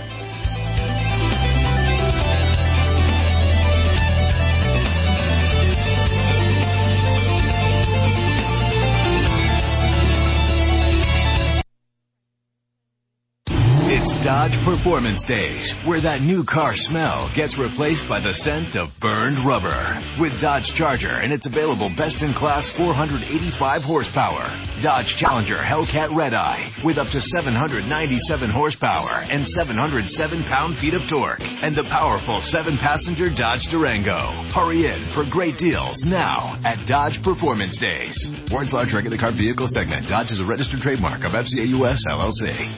Dodge Performance Days, where that new car smell gets replaced by the scent of burned rubber. With Dodge Charger and its available best-in-class 485 horsepower. Dodge Challenger Hellcat Red-Eye with up to 797 horsepower and 707 pound-feet of torque. And the powerful 7-passenger Dodge Durango. Hurry in for great deals now at Dodge Performance Days. Warren's large regular car vehicle segment. Dodge is a registered trademark of FCA US LLC.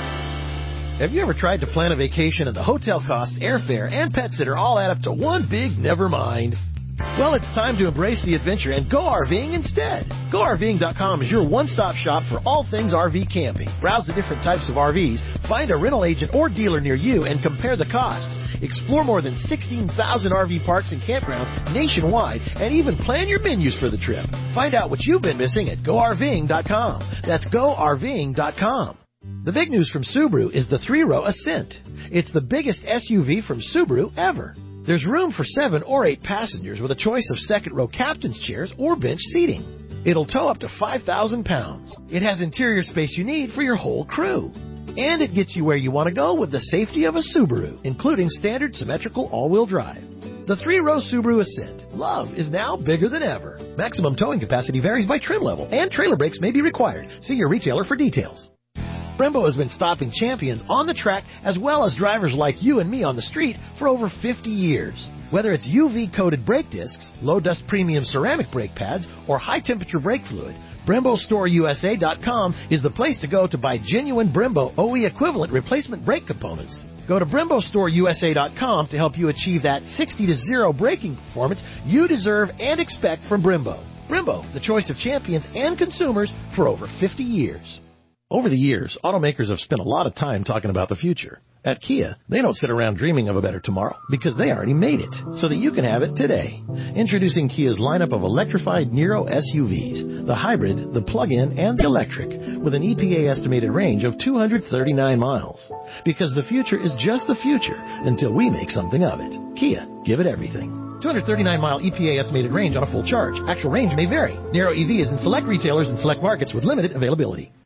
Have you ever tried to plan a vacation and the hotel costs, airfare, and pet sitter all add up to one big never mind? Well, it's time to embrace the adventure and go RVing instead. GoRVing.com is your one-stop shop for all things RV camping. Browse the different types of RVs, find a rental agent or dealer near you, and compare the costs. Explore more than 16,000 RV parks and campgrounds nationwide, and even plan your menus for the trip. Find out what you've been missing at GoRVing.com. That's GoRVing.com. The big news from Subaru is the 3-row Ascent. It's the biggest SUV from Subaru ever. There's room for 7 or 8 passengers with a choice of second-row captain's chairs or bench seating. It'll tow up to 5,000 pounds. It has interior space you need for your whole crew. And it gets you where you want to go with the safety of a Subaru, including standard symmetrical all-wheel drive. The 3-row Subaru Ascent. Love is now bigger than ever. Maximum towing capacity varies by trim level, and trailer brakes may be required. See your retailer for details. Brembo has been stopping champions on the track as well as drivers like you and me on the street for over 50 years. Whether it's UV-coated brake discs, low-dust premium ceramic brake pads, or high-temperature brake fluid, BremboStoreUSA.com is the place to go to buy genuine Brembo OE equivalent replacement brake components. Go to BremboStoreUSA.com to help you achieve that 60-0 braking performance you deserve and expect from Brembo. Brembo, the choice of champions and consumers for over 50 years. Over the years, automakers have spent a lot of time talking about the future. At Kia, they don't sit around dreaming of a better tomorrow because they already made it so that you can have it today. Introducing Kia's lineup of electrified Niro SUVs, the hybrid, the plug-in, and the electric, with an EPA estimated range of 239 miles. Because the future is just the future until we make something of it. Kia, give it everything. 239-mile EPA estimated range on a full charge. Actual range may vary. Niro EV is in select retailers and select markets with limited availability.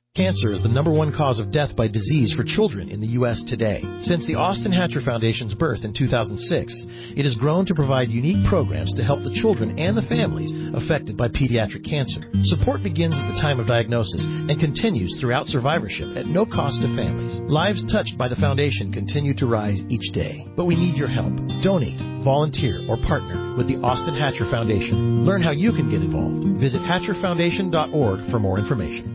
Cancer is the #1 cause of death by disease for children in the U.S. today. Since the Austin Hatcher Foundation's birth in 2006, it has grown to provide unique programs to help the children and the families affected by pediatric cancer. Support begins at the time of diagnosis and continues throughout survivorship at no cost to families. Lives touched by the foundation continue to rise each day. But we need your help. Donate, volunteer, or partner with the Austin Hatcher Foundation. Learn how you can get involved. Visit hatcherfoundation.org for more information.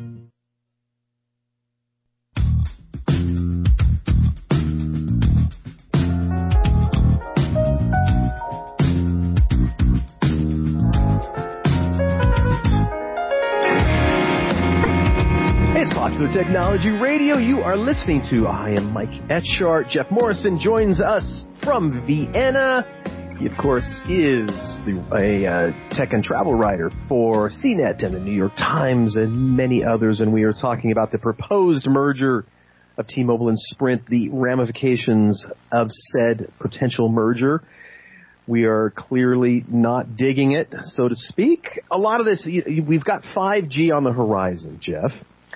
Popular Technology Radio, you are listening to. I am Mike Etchart. Jeff Morrison joins us from Vienna. He, of course, is a tech and travel writer for CNET and the New York Times and many others, and we are talking about the proposed merger of T-Mobile and Sprint, the ramifications of said potential merger. We are clearly not digging it, so to speak. A lot of this, we've got 5G on the horizon, Jeff.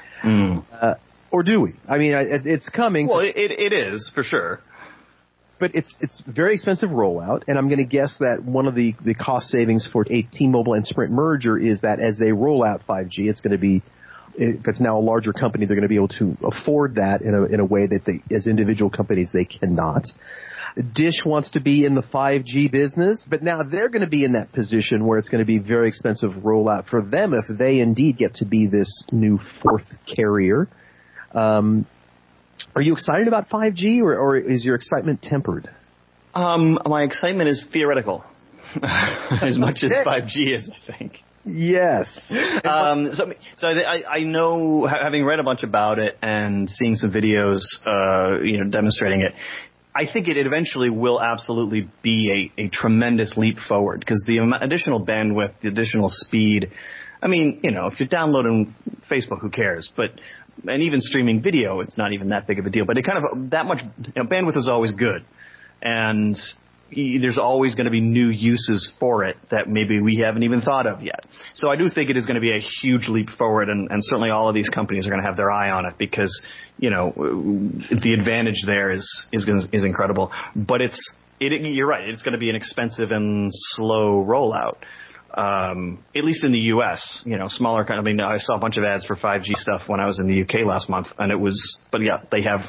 Or do we? I mean, it's coming. Well, it is, for sure. But it's very expensive rollout, and I'm going to guess that one of the cost savings for a T-Mobile and Sprint merger is that as they roll out 5G, it's going to be, if it's now a larger company, they're going to be able to afford that in a way that they, as individual companies, they cannot. Dish wants to be in the 5G business, but now they're going to be in that position where it's going to be very expensive rollout for them if they indeed get to be this new fourth carrier. Are you excited about 5G, or is your excitement tempered? My excitement is theoretical, as much as 5G is, I think. Yes. So I know, having read a bunch about it and seeing some videos, demonstrating it, I think it eventually will absolutely be a tremendous leap forward, because the additional bandwidth, the additional speed, I mean, if you're downloading Facebook, who cares? And even streaming video, it's not even that big of a deal. But it kind of, that much, bandwidth is always good. And there's always going to be new uses for it that maybe we haven't even thought of yet. So I do think it is going to be a huge leap forward, and certainly all of these companies are going to have their eye on it, because, the advantage there is incredible. But you're right, it's going to be an expensive and slow rollout. At least in the U.S., smaller kind. I mean, I saw a bunch of ads for 5G stuff when I was in the UK last month, and they have,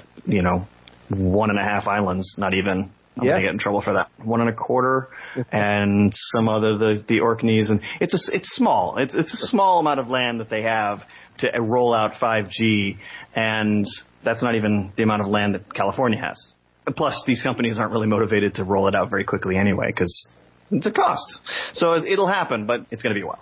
1.5 islands, not even. I'm going to get in trouble for that. 1.25, and some other, the Orkneys, and it's small. It's a small amount of land that they have to roll out 5G, and that's not even the amount of land that California has. Plus, these companies aren't really motivated to roll it out very quickly anyway, because it's a cost. So it'll happen, but it's going to be a while.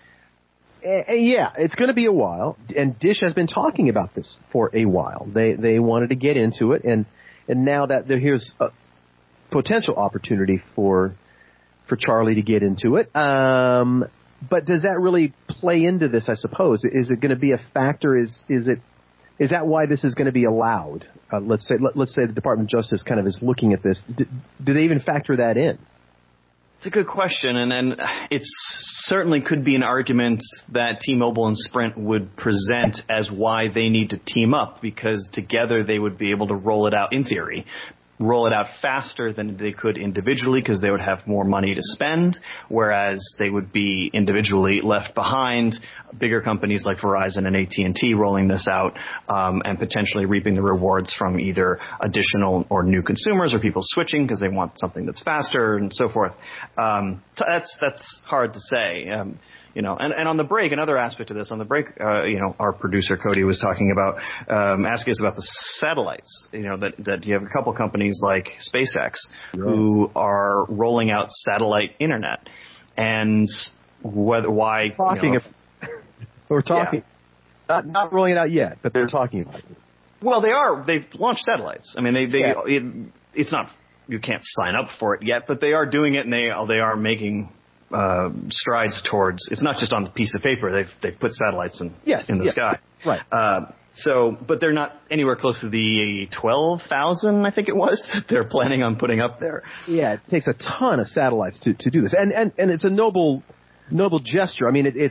Yeah, it's going to be a while, and Dish has been talking about this for a while. They wanted to get into it, and now that here's a potential opportunity for Charlie to get into it. But does that really play into this, I suppose? Is it going to be a factor? Is that why this is going to be allowed? Let's say the Department of Justice kind of is looking at this. Do they even factor that in? It's a good question, and it certainly could be an argument that T-Mobile and Sprint would present as why they need to team up, because together they would be able to roll it out, in theory, roll it out faster than they could individually, because they would have more money to spend, whereas they would be individually left behind. Bigger companies like Verizon and AT&T rolling this out, and potentially reaping the rewards from either additional or new consumers, or people switching because they want something that's faster, and so forth. So that's hard to say. And on the break, another aspect of this, on the break, our producer Cody was talking about, asking us about the satellites, that you have a couple companies like SpaceX who are rolling out satellite internet, and why. We're talking, not rolling it out yet, but they're talking about it. Well, they are. They've launched satellites. I mean, it's not, you can't sign up for it yet, but they are doing it, and they are making strides towards. It's not just on a piece of paper. They've put satellites in the sky. Right. But they're not anywhere close to the 12,000, I think it was, that they're planning on putting up there. Yeah, it takes a ton of satellites to do this, and it's a noble gesture. I mean,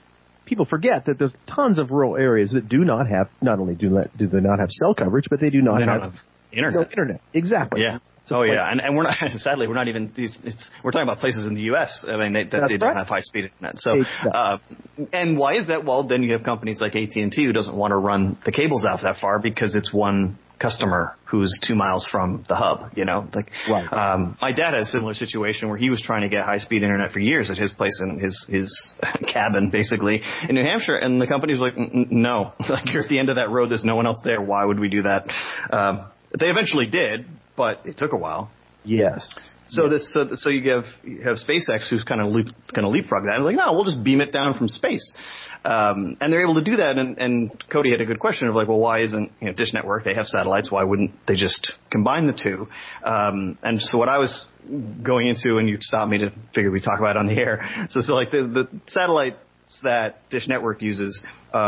people forget that there's tons of rural areas that do not have, not only do they not have cell coverage, but they do not have internet. Exactly. Yeah. And we're not, sadly, we're not even, we're talking about places in the U.S. I mean, they don't have high-speed internet. So, and why is that? Well, then you have companies like AT&T who doesn't want to run the cables out that far because it's one customer who's 2 miles from the hub, my dad had a similar situation where he was trying to get high-speed internet for years at his place in his cabin, basically, in New Hampshire, and the company was like, no, you're at the end of that road, there's no one else there, why would we do that? They eventually did, but it took a while. Yes. So you have SpaceX who's kind of leapfrog that. And like, no, we'll just beam it down from space. And they're able to do that. And Cody had a good question of like, well, why isn't Dish Network? They have satellites. Why wouldn't they just combine the two? And so what I was going into, and you stopped me to figure we'd talk about it on the air. So like the satellites that Dish Network uses,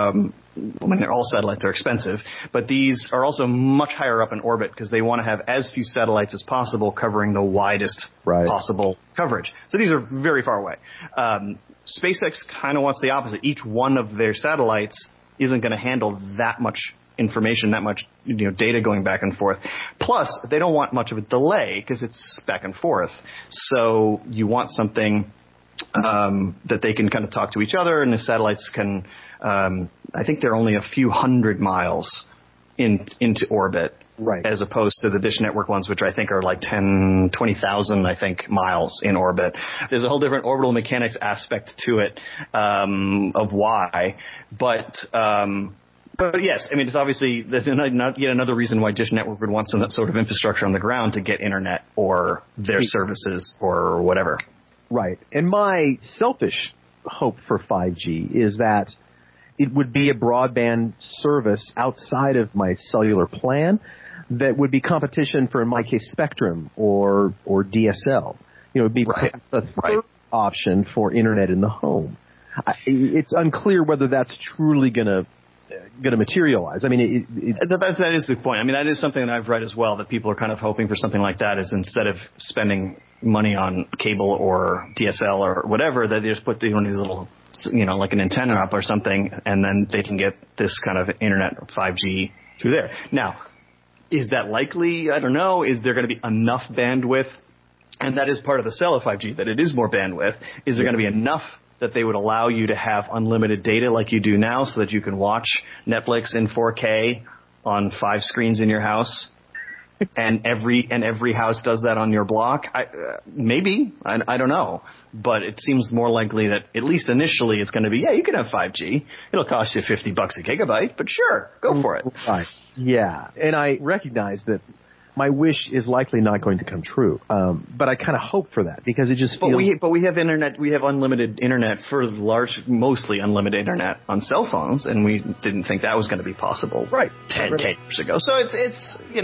all satellites are expensive, but these are also much higher up in orbit because they want to have as few satellites as possible covering the widest possible coverage. So these are very far away. SpaceX kind of wants the opposite. Each one of their satellites isn't going to handle that much information, that much data going back and forth. Plus, they don't want much of a delay because it's back and forth. So you want something that they can kind of talk to each other, and the satellites can, I think they're only a few hundred miles into orbit, as opposed to the Dish Network ones, which I think are like 20,000, I think, miles in orbit. There's a whole different orbital mechanics aspect to it, of why. But yes, I mean, it's obviously there's yet another reason why Dish Network would want some sort of infrastructure on the ground to get internet or their services or whatever. Right. And my selfish hope for 5G is that it would be a broadband service outside of my cellular plan that would be competition for, in my case, Spectrum or DSL. It would be a third option for internet in the home. It's unclear whether that's truly going to materialize. I mean, that is the point. I mean, that is something that I've read as well, that people are kind of hoping for something like that, is instead of spending money on cable or DSL or whatever, that they just put these little, like an antenna up or something, and then they can get this kind of internet 5G through there. Now, is that likely? I don't know. Is there going to be enough bandwidth? And that is part of the sell of 5G, that it is more bandwidth. Is there going to be enough that they would allow you to have unlimited data like you do now, so that you can watch Netflix in 4K on 5 screens in your house, and every house does that on your block? Maybe. I don't know. But it seems more likely that at least initially it's going to be, you can have 5G. It'll cost you $50 a gigabyte, but sure, go for it. Right. Yeah, and I recognize that my wish is likely not going to come true, but I kind of hope for that because it just feels. But we have internet. We have unlimited internet for mostly unlimited internet on cell phones, and we didn't think that was going to be possible. 10 years ago. So it's who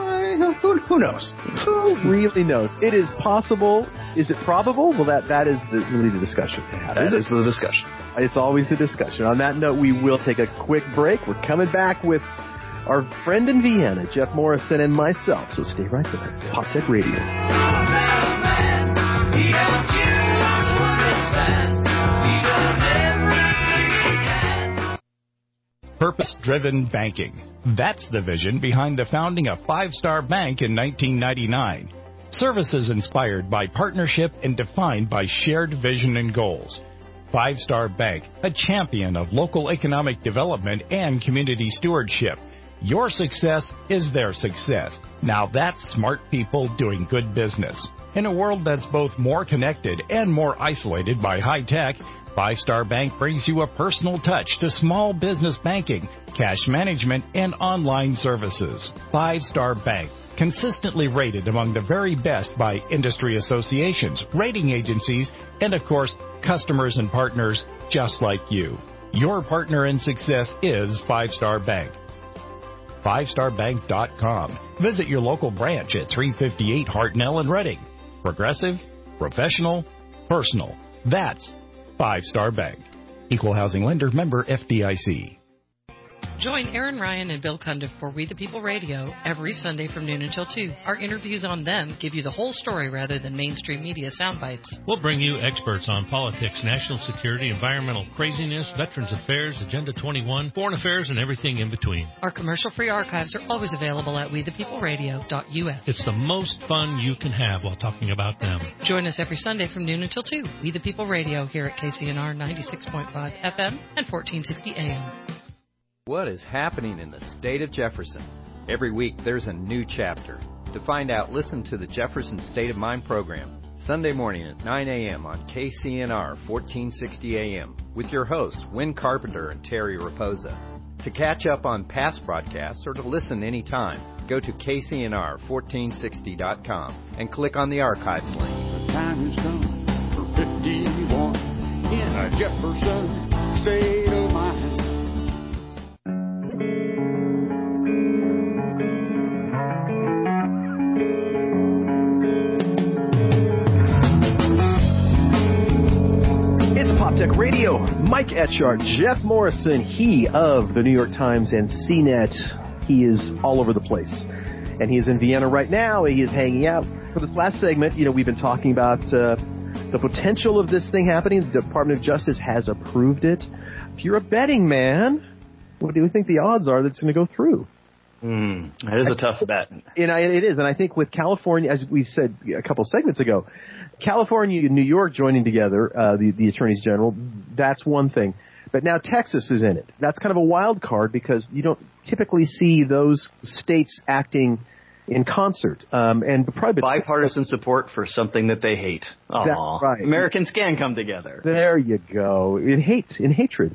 knows? Who really knows? It is possible. Is it probable? Well, that is really the discussion. That is the discussion. It's always the discussion. On that note, we will take a quick break. We're coming back with our friend in Vienna, Jeff Morrison, and myself. So stay right there. Pop Tech Radio. Purpose-driven banking. That's the vision behind the founding of Five Star Bank in 1999. Services inspired by partnership and defined by shared vision and goals. Five Star Bank, a champion of local economic development and community stewardship. Your success is their success. Now that's smart people doing good business. In a world that's both more connected and more isolated by high tech, Five Star Bank brings you a personal touch to small business banking, cash management, and online services. Five Star Bank, consistently rated among the very best by industry associations, rating agencies, and of course, customers and partners just like you. Your partner in success is Five Star Bank. FiveStarBank.com. Visit your local branch at 358 Hartnell in Reading. Progressive, professional, personal. That's Five Star Bank. Equal housing lender, member FDIC. Join Aaron Ryan and Bill Cundiff for We the People Radio every Sunday from noon until 2. Our interviews on them give you the whole story rather than mainstream media sound bites. We'll bring you experts on politics, national security, environmental craziness, Veterans Affairs, Agenda 21, foreign affairs, and everything in between. Our commercial-free archives are always available at wethepeopleradio.us. It's the most fun you can have while talking about them. Join us every Sunday from noon until 2. We the People Radio here at KCNR 96.5 FM and 1460 AM. What is happening in the state of Jefferson? Every week there's a new chapter. To find out, listen to the Jefferson State of Mind program, Sunday morning at 9 a.m. on KCNR 1460 AM, with your hosts, Wynn Carpenter and Terry Raposa. To catch up on past broadcasts or to listen anytime, go to KCNR1460.com and click on the archives link. The time has come for 51 in a Jefferson State of Mind. Tech Radio, Mike Etchart, Jeff Morrison, he of the New York Times and CNET. He is all over the place. And he is in Vienna right now. He is hanging out. For this last segment, we've been talking about the potential of this thing happening. The Department of Justice has approved it. If you're a betting man, what do you think the odds are that it's going to go through? It is a tough bet. It is. And I think with California, as we said a couple segments ago, California and New York joining together, the attorneys general, that's one thing. But now Texas is in it. That's kind of a wild card because you don't typically see those states acting in concert. And probably bipartisan support for something that they hate. That's right. Americans can come together. There you go. In hatred.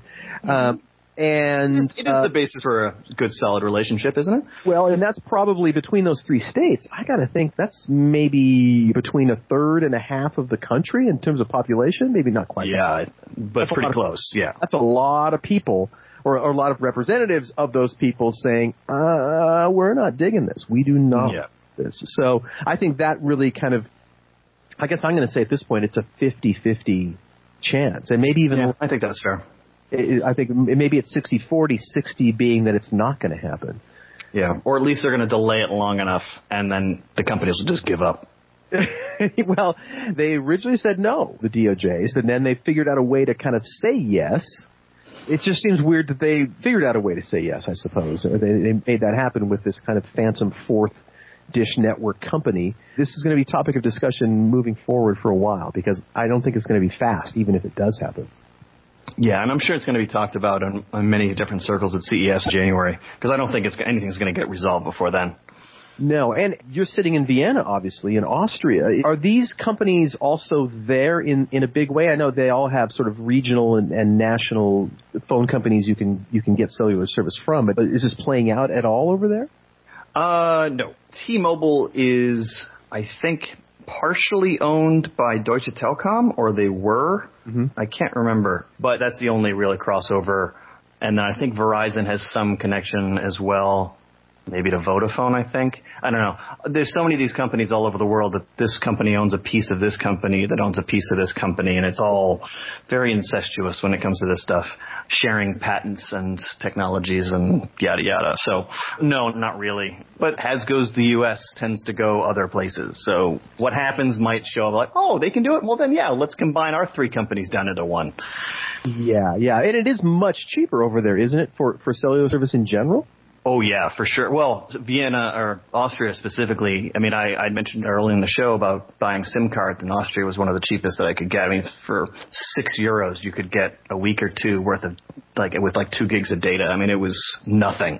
And it is the basis for a good, solid relationship, isn't it? Well, and that's probably between those three states. I got to think that's maybe between a third and a half of the country in terms of population. Maybe not quite. Yeah, but that's pretty close. Yeah, that's a lot of people, or a lot of representatives of those people saying, "We're not digging this. We do not like this." So I think that really kind of, I guess I'm going to say at this point, it's a 50-50 chance, and maybe even. Yeah, I think that's fair. I think maybe it's 60-40, 60 being that it's not going to happen. Yeah, or at least they're going to delay it long enough, and then the companies will just give up. Well, they originally said no, the DOJs, and then they figured out a way to kind of say yes. It just seems weird that they figured out a way to say yes, I suppose. They made that happen with this kind of phantom fourth Dish Network company. This is going to be topic of discussion moving forward for a while because I don't think it's going to be fast, even if it does happen. Yeah, and I'm sure it's going to be talked about in many different circles at CES in January, because I don't think anything's going to get resolved before then. No, and you're sitting in Vienna, obviously, in Austria. Are these companies also there in a big way? I know they all have sort of regional and national phone companies you can get cellular service from, but is this playing out at all over there? No. T-Mobile is, I think, partially owned by Deutsche Telekom, or they were. I can't remember, but that's the only really crossover. And then I think Verizon has some connection as well, maybe to Vodafone, I think. I don't know. There's so many of these companies all over the world that this company owns a piece of this company that owns a piece of this company, and it's all very incestuous when it comes to this stuff, sharing patents and technologies and yada yada. So, no, not really. But as goes the U.S., tends to go other places. So what happens might show up like, oh, they can do it? Well, then, yeah, let's combine our three companies down into one. Yeah. And it is much cheaper over there, isn't it, for cellular service in general? Oh, yeah, for sure. Well, Vienna or Austria specifically, I mean, I mentioned early in the show about buying SIM cards, and Austria was one of the cheapest that I could get. I mean, for €6, you could get a week or two worth of, with 2 gigs of data. I mean, it was nothing,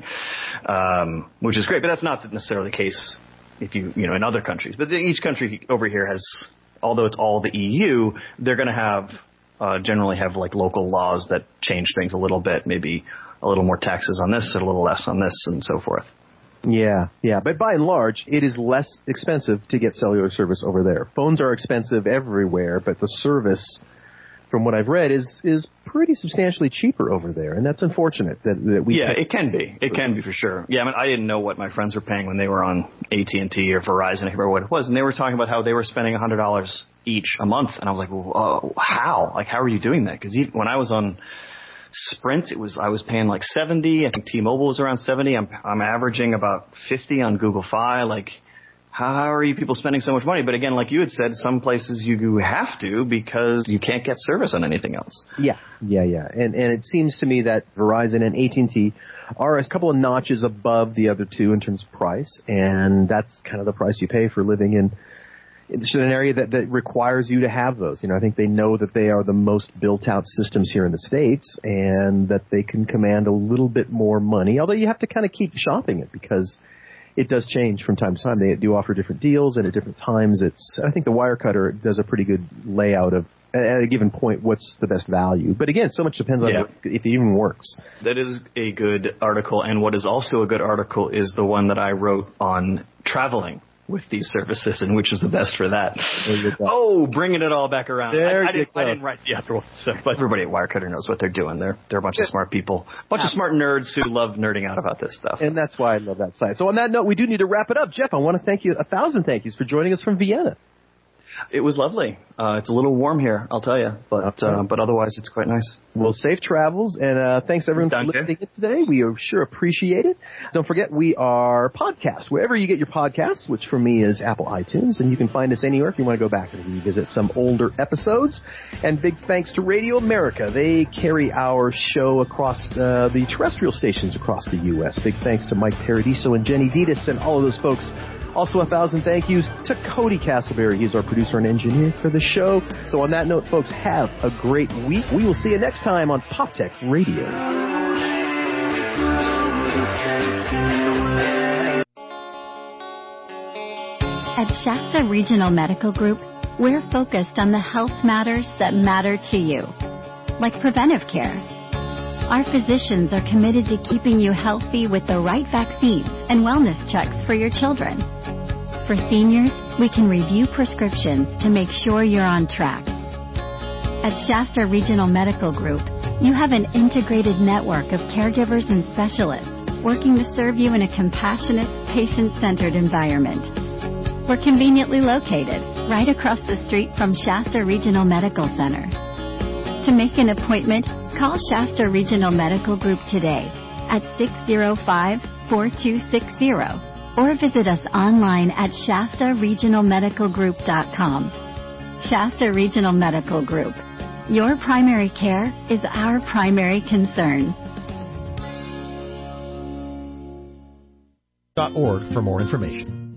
which is great. But that's not necessarily the case if in other countries. But each country over here has, although it's all the EU, they're going to have, generally have local laws that change things a little bit, maybe a little more taxes on this, a little less on this, and so forth. Yeah. But by and large, it is less expensive to get cellular service over there. Phones are expensive everywhere, but the service, from what I've read, is pretty substantially cheaper over there, and that's unfortunate that we. Yeah, it can be. It can be for sure. Yeah, I mean, I didn't know what my friends were paying when they were on AT&T or Verizon, I can't remember what it was, and they were talking about how they were spending $100 each a month, and I was like, well, how? How are you doing that? Because when I was on Sprint, I was paying like $70. I think T-Mobile was around $70. I'm averaging about $50 on Google Fi. Like, how are you people spending so much money? But again, like you had said, some places you have to because you can't get service on anything else. Yeah. And it seems to me that Verizon and AT&T are a couple of notches above the other two in terms of price, and that's kind of the price you pay for living in an area that requires you to have those. I think they know that they are the most built-out systems here in the States and that they can command a little bit more money, although you have to kind of keep shopping it because it does change from time to time. They do offer different deals, and at different times I think the Wirecutter does a pretty good layout of, at a given point, what's the best value. But again, so much depends on if it even works. That is a good article, and what is also a good article is the one that I wrote on traveling with these services and which is the best for that. Oh, bringing it all back around. I didn't write the other one, but everybody at Wirecutter knows what they're doing. They're a bunch of smart people, a bunch of smart nerds who love nerding out about this stuff. And that's why I love that site. So on that note, we do need to wrap it up. Jeff, I want to thank you 1,000 thank yous for joining us from Vienna. It was lovely. It's a little warm here, I'll tell you, but otherwise it's quite nice. Well, safe travels, and thanks everyone for listening in today. We sure appreciate it. Don't forget, we are podcast wherever you get your podcasts, which for me is Apple iTunes, and you can find us anywhere if you want to go back and revisit some older episodes. And big thanks to Radio America. They carry our show across the terrestrial stations across the U.S. Big thanks to Mike Paradiso and Jenny Ditas and all of those folks. Also, 1,000 thank yous to Cody Castleberry. He's our producer and engineer for the show. So on that note, folks, have a great week. We will see you next time on PopTech Radio. At Shasta Regional Medical Group, we're focused on the health matters that matter to you, like preventive care. Our physicians are committed to keeping you healthy with the right vaccines and wellness checks for your children. For seniors, we can review prescriptions to make sure you're on track. At Shasta Regional Medical Group, you have an integrated network of caregivers and specialists working to serve you in a compassionate, patient-centered environment. We're conveniently located right across the street from Shasta Regional Medical Center. To make an appointment, call Shasta Regional Medical Group today at 605-4260 or visit us online at shastaregionalmedicalgroup.com. Shasta Regional Medical Group. Your primary care is our primary concern. .org for more information.